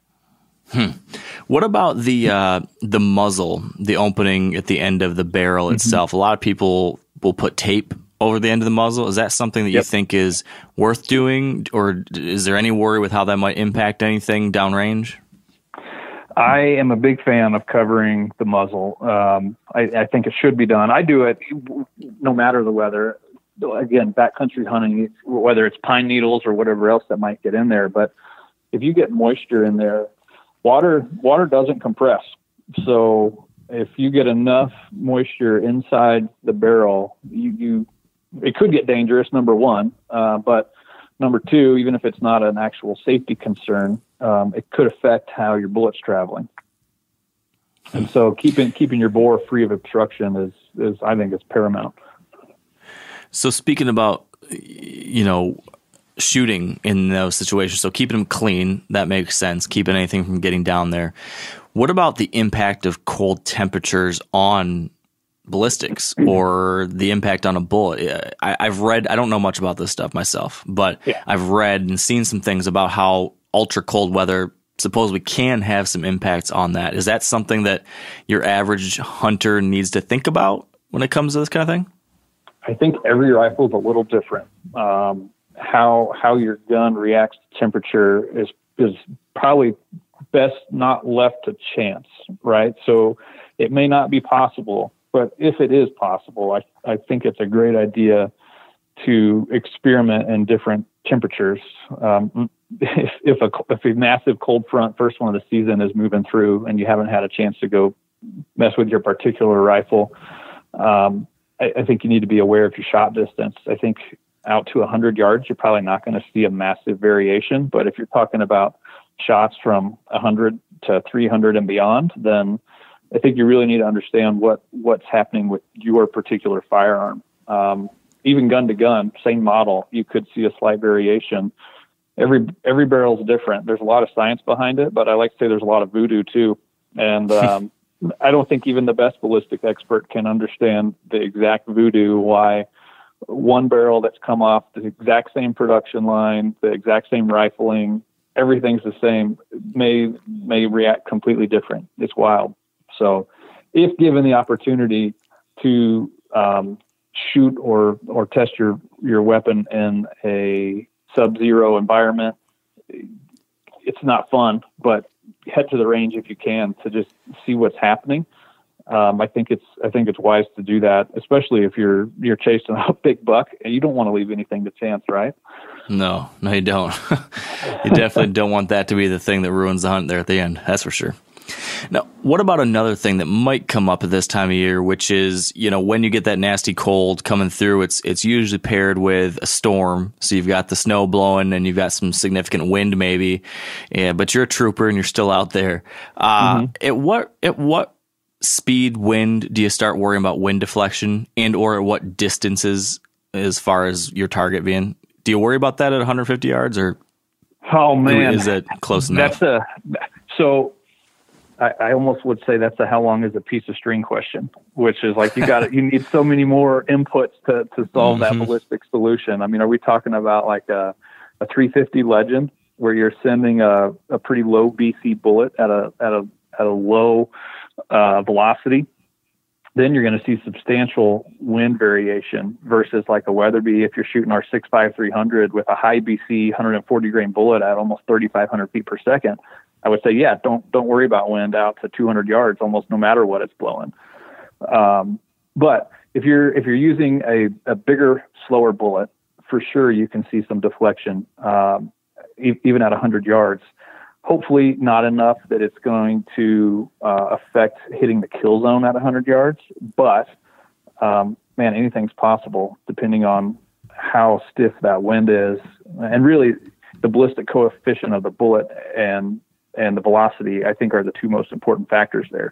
What about the muzzle, the opening at the end of the barrel itself? A lot of people will put tape over the end of the muzzle. Is that something that you think is worth doing, or is there any worry with how that might impact anything downrange? I am a big fan of covering the muzzle. I think it should be done. I do it no matter the weather. again, backcountry hunting, whether it's pine needles or whatever else that might get in there. But if you get moisture in there, water doesn't compress. So if you get enough moisture inside the barrel, it could get dangerous, number one. But number two, even if it's not an actual safety concern, it could affect how your bullet's traveling. And so keeping your bore free of obstruction is I think is paramount. So speaking about, shooting in those situations, so keeping them clean, that makes sense, keeping anything from getting down there. What about the impact of cold temperatures on ballistics or the impact on a bullet? I've read, I don't know much about this stuff myself, but yeah, I've read and seen some things about how ultra cold weather supposedly can have some impacts on that. Is that something that your average hunter needs to think about when it comes to this kind of thing? I think every rifle is a little different. How your gun reacts to temperature is probably best not left to chance, right? So it may not be possible, but if it is possible, I think it's a great idea to experiment in different temperatures. If a massive cold front, first one of the season, is moving through and you haven't had a chance to go mess with your particular rifle, I think you need to be aware of your shot distance. I think out to 100 yards, you're probably not going to see a massive variation. But if you're talking about shots from 100 to 300 and beyond, then I think you really need to understand what's happening with your particular firearm. Even gun to gun, same model, you could see a slight variation. Every barrel is different. There's a lot of science behind it, but I like to say there's a lot of voodoo too. And I don't think even the best ballistic expert can understand the exact voodoo why one barrel that's come off the exact same production line, the exact same rifling, everything's the same, may react completely different. It's wild. So if given the opportunity to shoot or test your weapon in a sub-zero environment, it's not fun, but head to the range if you can to just see what's happening. I think it's wise to do that, especially if you're chasing a big buck and you don't want to leave anything to chance, right? No, you don't. You definitely don't want that to be the thing that ruins the hunt there at the end. That's for sure. Now, what about another thing that might come up at this time of year, which is, when you get that nasty cold coming through, it's usually paired with a storm. So you've got the snow blowing and you've got some significant wind maybe, but you're a trooper and you're still out there. At what speed wind do you start worrying about wind deflection, and or at what distances as far as your target being? Do you worry about that at 150 yards, or is it close enough? So I almost would say that's a how long is a piece of string question, which is like you need so many more inputs to solve that ballistic solution. I mean, are we talking about like a 350 Legend where you're sending a pretty low BC bullet at a low velocity? Then you're going to see substantial wind variation versus like a Weatherby. If you're shooting our 6.5 300 with a high BC 140 grain bullet at almost 3,500 feet per second, I would say, yeah, don't worry about wind out to 200 yards, almost no matter what it's blowing. But if you're using a bigger, slower bullet, for sure you can see some deflection, even at 100 yards. Hopefully not enough that it's going to affect hitting the kill zone at 100 yards. But, anything's possible depending on how stiff that wind is. And really, the ballistic coefficient of the bullet and the velocity, I think, are the two most important factors there.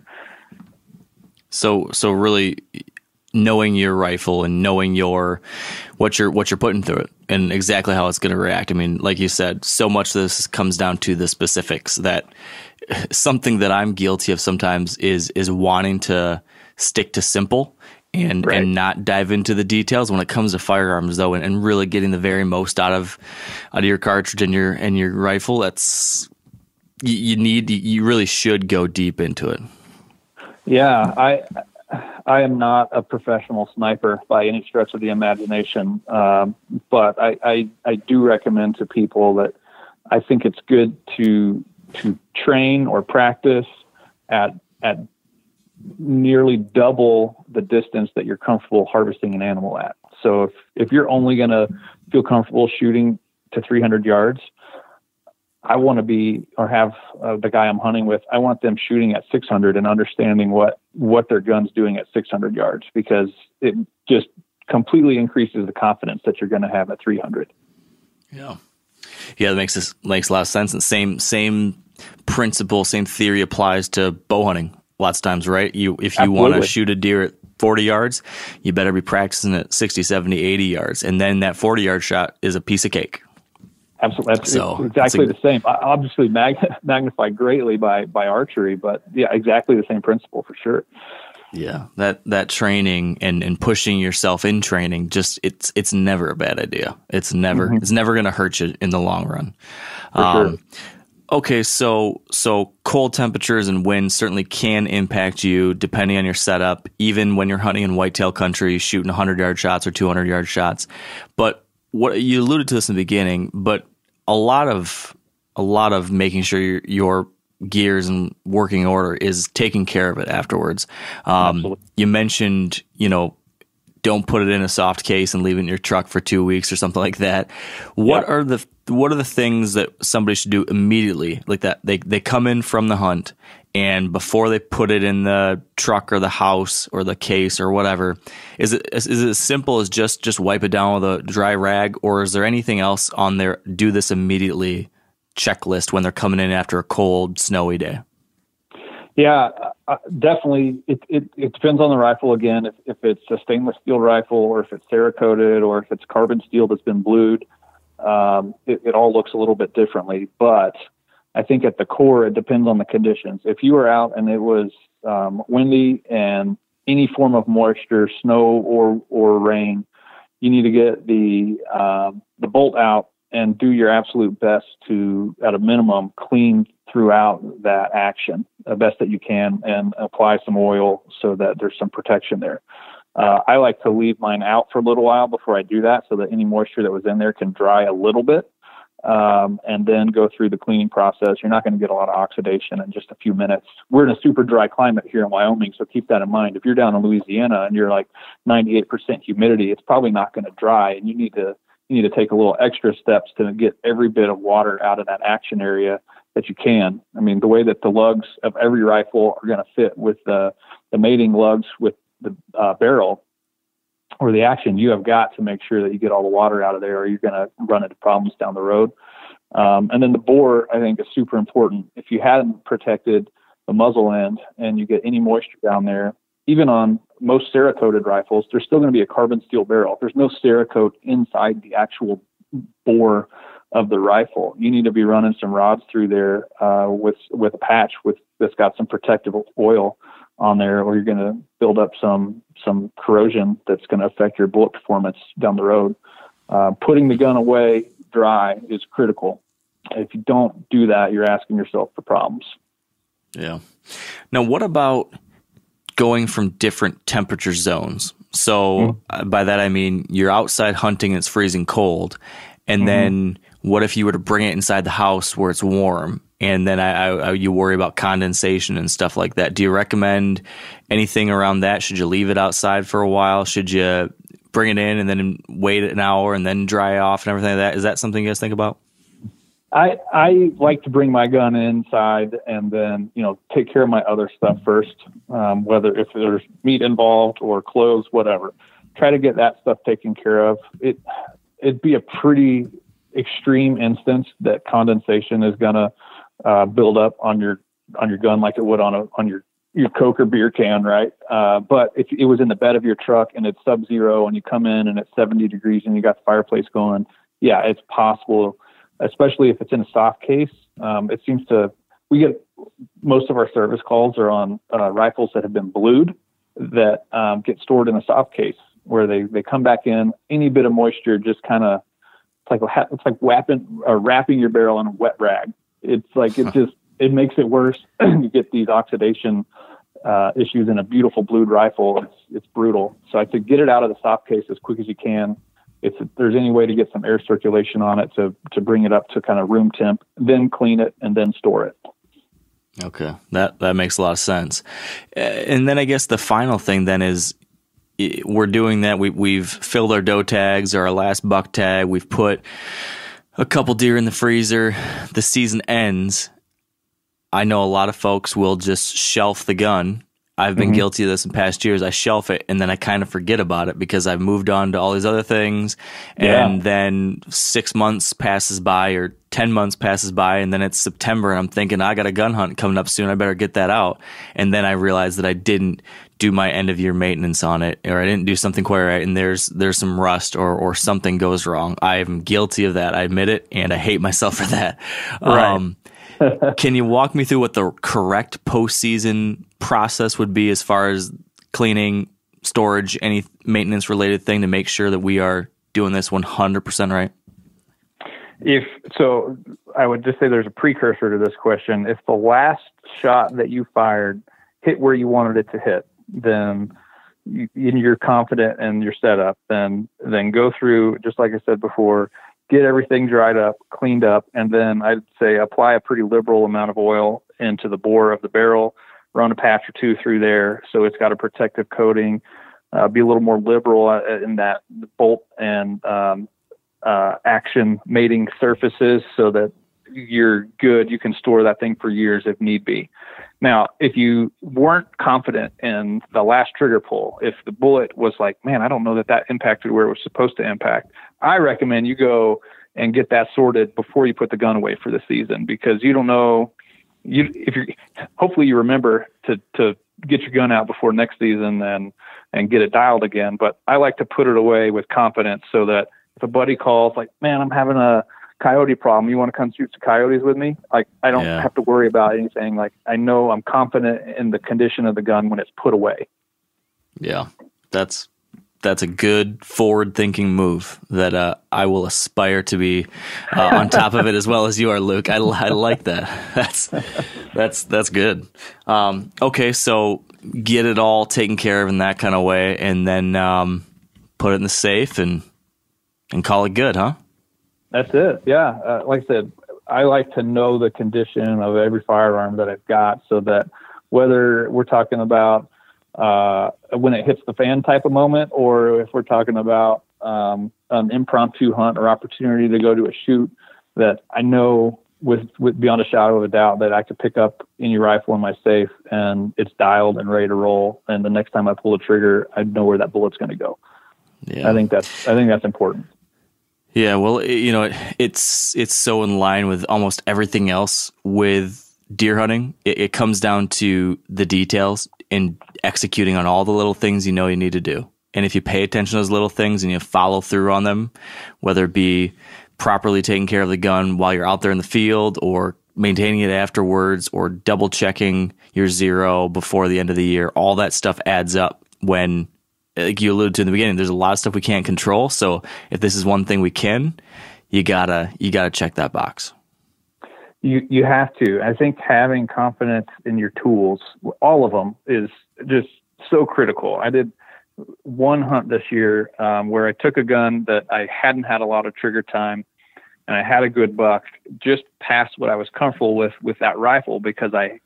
So really knowing your rifle and knowing what you're putting through it and exactly how it's going to react. I mean, like you said, so much of this comes down to the specifics. That something that I'm guilty of sometimes is wanting to stick to simple and not dive into the details when it comes to firearms, though, and really getting the very most out of your cartridge and your rifle. That's you really should go deep into it. Yeah, I am not a professional sniper by any stretch of the imagination, but I do recommend to people that I think it's good to train or practice at nearly double the distance that you're comfortable harvesting an animal at. So if you're only going to feel comfortable shooting to 300 yards, I want to be, or have the guy I'm hunting with, I want them shooting at 600 and understanding what their gun's doing at 600 yards, because it just completely increases the confidence that you're going to have at 300. Yeah. Yeah, that makes a lot of sense. And same principle, same theory applies to bow hunting lots of times, right? If you want to shoot a deer at 40 yards, you better be practicing at 60, 70, 80 yards. And then that 40-yard shot is a piece of cake. Absolutely. That's exactly the same. Obviously magnified greatly by archery, but yeah, exactly the same principle for sure. Yeah, that training and pushing yourself in training, just it's never a bad idea. It's never going to hurt you in the long run. For sure. Okay, so cold temperatures and wind certainly can impact you depending on your setup, even when you're hunting in whitetail country, shooting 100-yard shots or 200-yard shots. But what you alluded to this in the beginning, but a lot of making sure your gears in working order is taking care of it afterwards. You mentioned, don't put it in a soft case and leave it in your truck for 2 weeks or something like that. What are the things that somebody should do immediately, like that? They come in from the hunt, and before they put it in the truck or the house or the case or whatever, is it as simple as just wipe it down with a dry rag, or is there anything else on their do this immediately checklist when they're coming in after a cold, snowy day? Yeah, definitely. It depends on the rifle again. If it's a stainless steel rifle, or if it's Cerakoted, or if it's carbon steel that's been blued, it all looks a little bit differently. But I think at the core, it depends on the conditions. If you were out and it was windy and any form of moisture, snow or rain, you need to get the bolt out and do your absolute best to, at a minimum, clean throughout that action the best that you can, and apply some oil so that there's some protection there. I like to leave mine out for a little while before I do that, so that any moisture that was in there can dry a little bit, and then go through the cleaning process. You're not going to get a lot of oxidation in just a few minutes. We're in a super dry climate here in Wyoming, so keep that in mind. If you're down in Louisiana and you're like 98% humidity, it's probably not going to dry, and you need to take a little extra steps to get every bit of water out of that action area that you can. I mean, the way that the lugs of every rifle are going to fit with the mating lugs with the barrel or the action, you have got to make sure that you get all the water out of there, or you're going to run into problems down the road. And then the bore, I think, is super important. If you hadn't protected the muzzle end and you get any moisture down there, even on most Cerakoted rifles, there's still going to be a carbon steel barrel. There's no Cerakote inside the actual bore of the rifle. You need to be running some rods through there with a patch that's got some protective oil on there, or you're going to build up some corrosion that's going to affect your bullet performance down the road. Putting the gun away dry is critical. If you don't do that, you're asking yourself for problems. Yeah. Now, what about going from different temperature zones? So by that, I mean, you're outside hunting and it's freezing cold. And then what if you were to bring it inside the house where it's warm? And then you worry about condensation and stuff like that. Do you recommend anything around that? Should you leave it outside for a while? Should you bring it in and then wait an hour and then dry off and everything like that? Is that something you guys think about? I like to bring my gun inside and then, take care of my other stuff first, whether if there's meat involved or clothes, whatever. Try to get that stuff taken care of. It'd be a pretty extreme instance that condensation is going to build up on your gun like it would on your Coke or beer can, right? But if it was in the bed of your truck and it's sub-zero and you come in and it's 70 degrees and you got the fireplace going, yeah, it's possible, especially if it's in a soft case. It seems we get most of our service calls are on rifles that have been blued that get stored in a soft case, where they come back in, any bit of moisture just kind of, it's like wrapping your barrel in a wet rag. It's like, it makes it worse. You get these oxidation issues in a beautiful blued rifle. It's brutal. So I could get it out of the soft case as quick as you can. If there's any way to get some air circulation on it to bring it up to kind of room temp, then clean it and then store it. Okay. That makes a lot of sense. And then I guess the final thing then is we're doing that. We've filled our doe tags or our last buck tag. We've put a couple deer in the freezer. The season ends. I know a lot of folks will just shelf the gun. I've been guilty of this in past years. I shelf it and then I kind of forget about it because I've moved on to all these other things. And then 6 months passes by or 10 months passes by, and then it's September and I'm thinking, I got a gun hunt coming up soon. I better get that out. And then I realized that I didn't do my end of year maintenance on it, or I didn't do something quite right. And there's some rust or something goes wrong. I am guilty of that. I admit it. And I hate myself for that. Right. Can you walk me through what the correct postseason process would be as far as cleaning, storage, any maintenance related thing to make sure that we are doing this 100% right? So I would just say there's a precursor to this question. If the last shot that you fired hit where you wanted it to hit, then you're confident in your setup, then go through, just like I said before, get everything dried up, cleaned up, and then I'd say apply a pretty liberal amount of oil into the bore of the barrel, run a patch or two through there so it's got a protective coating, be a little more liberal in that bolt and action mating surfaces so that you're good. You can store that thing for years if need be. Now, if you weren't confident in the last trigger pull, if the bullet was like, man, I don't know that impacted where it was supposed to impact, I recommend you go and get that sorted before you put the gun away for the season, because you don't know. Hopefully you remember to get your gun out before next season and get it dialed again. But I like to put it away with confidence so that if a buddy calls like, man, I'm having a coyote problem, you want to come shoot some coyotes with me? Like, I don't have to worry about anything. Like, I know I'm confident in the condition of the gun when it's put away. Yeah, that's a good forward-thinking move that I will aspire to be on top of it as well as you are, Luke. I like that. That's good. Okay, so get it all taken care of in that kind of way, and then put it in the safe and call it good, huh? That's it. Yeah. Like I said, I like to know the condition of every firearm that I've got so that whether we're talking about when it hits the fan type of moment, or if we're talking about an impromptu hunt or opportunity to go to a shoot, that I know with beyond a shadow of a doubt that I could pick up any rifle in my safe and it's dialed and ready to roll. And the next time I pull the trigger, I know where that bullet's going to go. Yeah. I think that's important. Yeah, well, it's so in line with almost everything else with deer hunting. It comes down to the details and executing on all the little things you need to do. And if you pay attention to those little things and you follow through on them, whether it be properly taking care of the gun while you're out there in the field, or maintaining it afterwards, or double checking your zero before the end of the year, all that stuff adds up when, like you alluded to in the beginning, there's a lot of stuff we can't control. So if this is one thing we can, you gotta check that box. You have to. I think having confidence in your tools, all of them, is just so critical. I did one hunt this year where I took a gun that I hadn't had a lot of trigger time, and I had a good buck just past what I was comfortable with that rifle, because I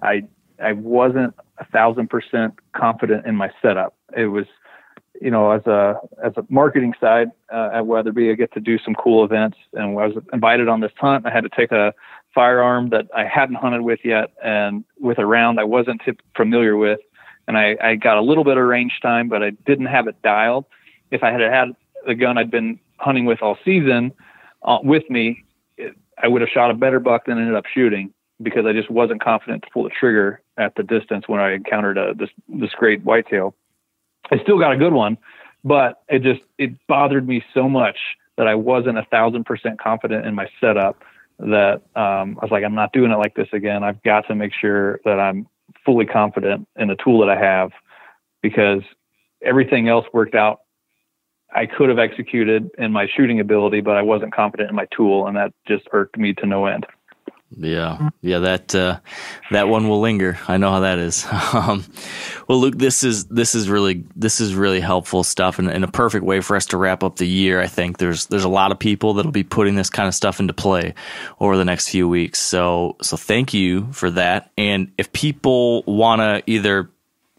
wasn't 1,000% confident in my setup. It was, as a marketing side at Weatherby, I get to do some cool events, and I was invited on this hunt. I had to take a firearm that I hadn't hunted with yet, and with a round I wasn't familiar with, and I got a little bit of range time, but I didn't have it dialed. If I had the gun I'd been hunting with all season with me, I would have shot a better buck than I ended up shooting, because I just wasn't confident to pull the trigger at the distance when I encountered this great whitetail. I still got a good one, but it bothered me so much that I wasn't 1,000% confident in my setup that I was like, I'm not doing it like this again. I've got to make sure that I'm fully confident in the tool that I have, because everything else worked out. I could have executed in my shooting ability, but I wasn't confident in my tool, and that just irked me to no end. Yeah, that one will linger. I know how that is. Well, Luke, this is really helpful stuff, and a perfect way for us to wrap up the year. I think there's a lot of people that'll be putting this kind of stuff into play over the next few weeks. So thank you for that. And if people want to either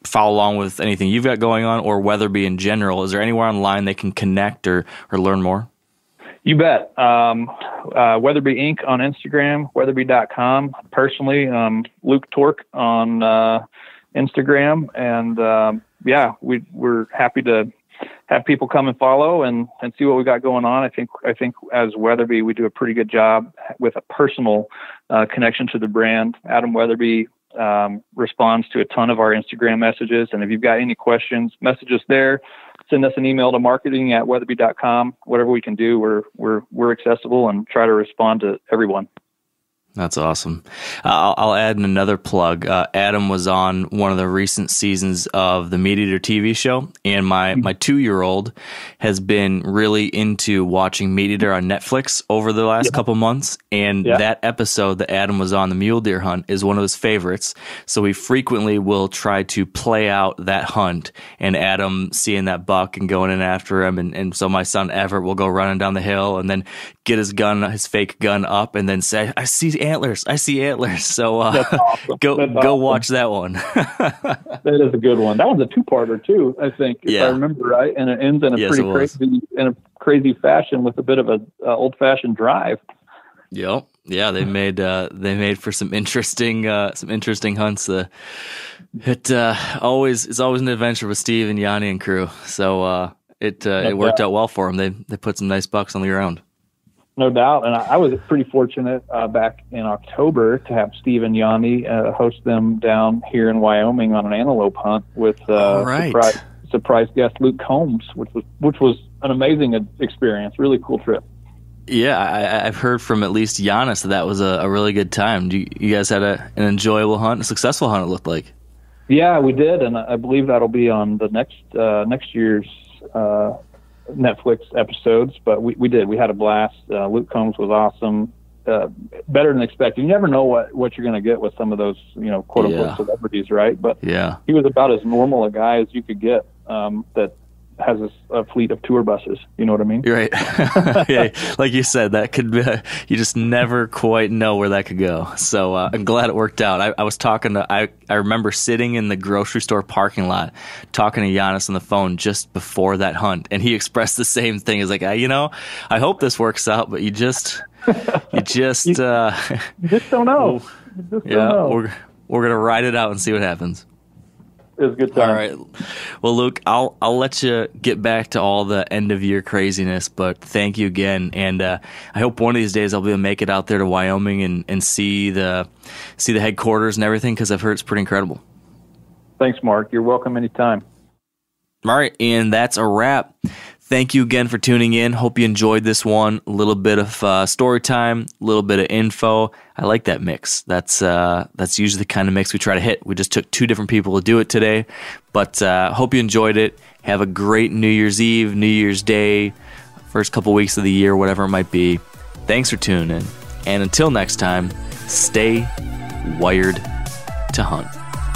follow along with anything you've got going on or Weatherby in general, is there anywhere online they can connect or learn more? You bet. Weatherby Inc. on Instagram, weatherby.com. Personally, Luke Torque on Instagram. And we're happy to have people come and follow and see what we got going on. I think as Weatherby, we do a pretty good job with a personal connection to the brand. Adam Weatherby responds to a ton of our Instagram messages. And if you've got any questions, message us there. Send us an email to marketing@weatherby.com. Whatever we can do, we're accessible and try to respond to everyone. That's awesome. I'll add in another plug. Adam was on one of the recent seasons of the Meat Eater TV show, and my 2-year-old has been really into watching Meat Eater on Netflix over the last couple months, and that episode that Adam was on, the mule deer hunt, is one of his favorites. So we frequently will try to play out that hunt, and Adam seeing that buck and going in after him, and so my son Everett will go running down the hill and then get his fake gun up and then say, I see antlers. So awesome. Go watch that one. That is a good one. That one's a 2-parter too, I think, if I remember right. And it ends in a crazy fashion with a bit of a old-fashioned drive. Yep. Yeah, they made for some interesting hunts. It's always an adventure with Steve and Yanni and crew. So it worked out well for them. They put some nice bucks on the ground. No doubt. And I was pretty fortunate back in October to have Steve and Yanni host them down here in Wyoming on an antelope hunt with surprise guest Luke Combs, which was an amazing experience. Really cool trip. Yeah, I've heard from at least Giannis that was a really good time. You guys had an enjoyable hunt, a successful hunt, it looked like. Yeah, we did, and I believe that'll be on the next year's Netflix episodes, but we did. We had a blast. Luke Combs was awesome. Better than expected. You never know what you're going to get with some of those, quote unquote celebrities, right? But he was about as normal a guy as you could get. That has a fleet of tour buses. You know what I mean? You're right. Yeah, like you said, that could be, you just never quite know where that could go. So I'm glad it worked out. I was talking to, I remember sitting in the grocery store parking lot talking to Giannis on the phone just before that hunt, and he expressed the same thing. He's like, I hope this works out, but you just don't know. We're gonna ride it out and see what happens. It was a good time. All right. Well, Luke, I'll let you get back to all the end of year craziness, but thank you again. And I hope one of these days I'll be able to make it out there to Wyoming and see the headquarters and everything, because I've heard it's pretty incredible. Thanks, Mark. You're welcome anytime. All right, and that's a wrap. Thank you again for tuning in. Hope you enjoyed this one. A little bit of story time, a little bit of info. I like that mix. That's usually the kind of mix we try to hit. We just took 2 different people to do it today, but hope you enjoyed it. Have a great New Year's Eve, New Year's Day, first couple weeks of the year, whatever it might be. Thanks for tuning in, and until next time, stay wired to hunt.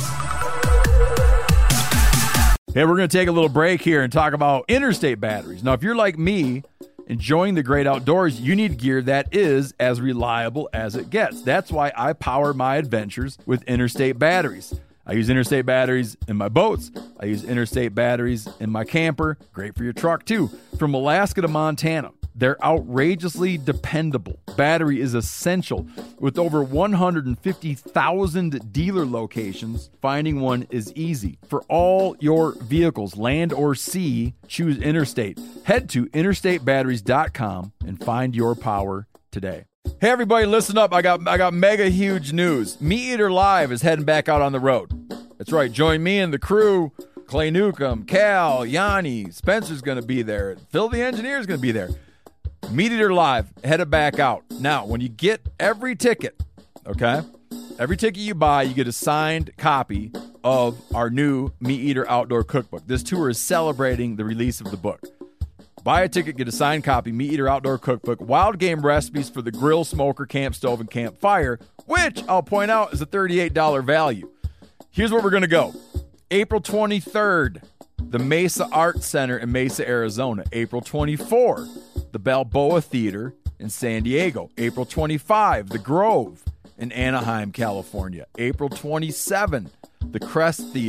Hey, we're going to take a little break here and talk about Interstate batteries. Now, if you're like me, enjoying the great outdoors, you need gear that is as reliable as it gets. That's why I power my adventures with Interstate batteries. I use Interstate batteries in my boats. I use Interstate batteries in my camper. Great for your truck, too. From Alaska to Montana, they're outrageously dependable. Battery is essential. With over 150,000 dealer locations, finding one is easy. For all your vehicles, land or sea, choose Interstate. Head to interstatebatteries.com and find your power today. Hey everybody, listen up. I got mega huge news. Meat Eater Live is heading back out on the road. That's right. Join me and the crew. Clay Newcomb, Cal, Yanni, Spencer's going to be there. Phil the engineer is going to be there. Meat Eater Live, headed back out. Now, when you get every ticket, okay, every ticket you buy, you get a signed copy of our new Meat Eater Outdoor Cookbook. This tour is celebrating the release of the book. Buy a ticket, get a signed copy, Meat Eater Outdoor Cookbook, wild game recipes for the grill, smoker, camp stove, and campfire, which I'll point out is a $38 value. Here's where we're going to go. April 23rd, the Mesa Art Center in Mesa, Arizona. April 24th, the Balboa Theater in San Diego. April 25, the Grove in Anaheim, California. April 27, the Crest Theater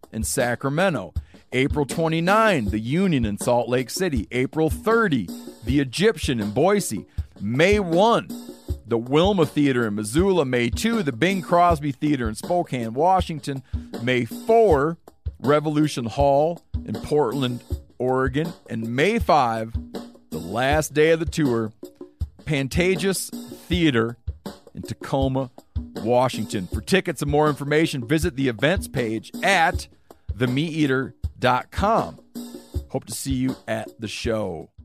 in Sacramento. April 29, the Union in Salt Lake City. April 30, the Egyptian in Boise. May 1, the Wilma Theater in Missoula. May 2, the Bing Crosby Theater in Spokane, Washington. May 4, Revolution Hall in Portland, Oregon. And May 5, the last day of the tour, Pantages Theater in Tacoma, Washington. For tickets and more information, visit the events page at themeateater.com. Hope to see you at the show.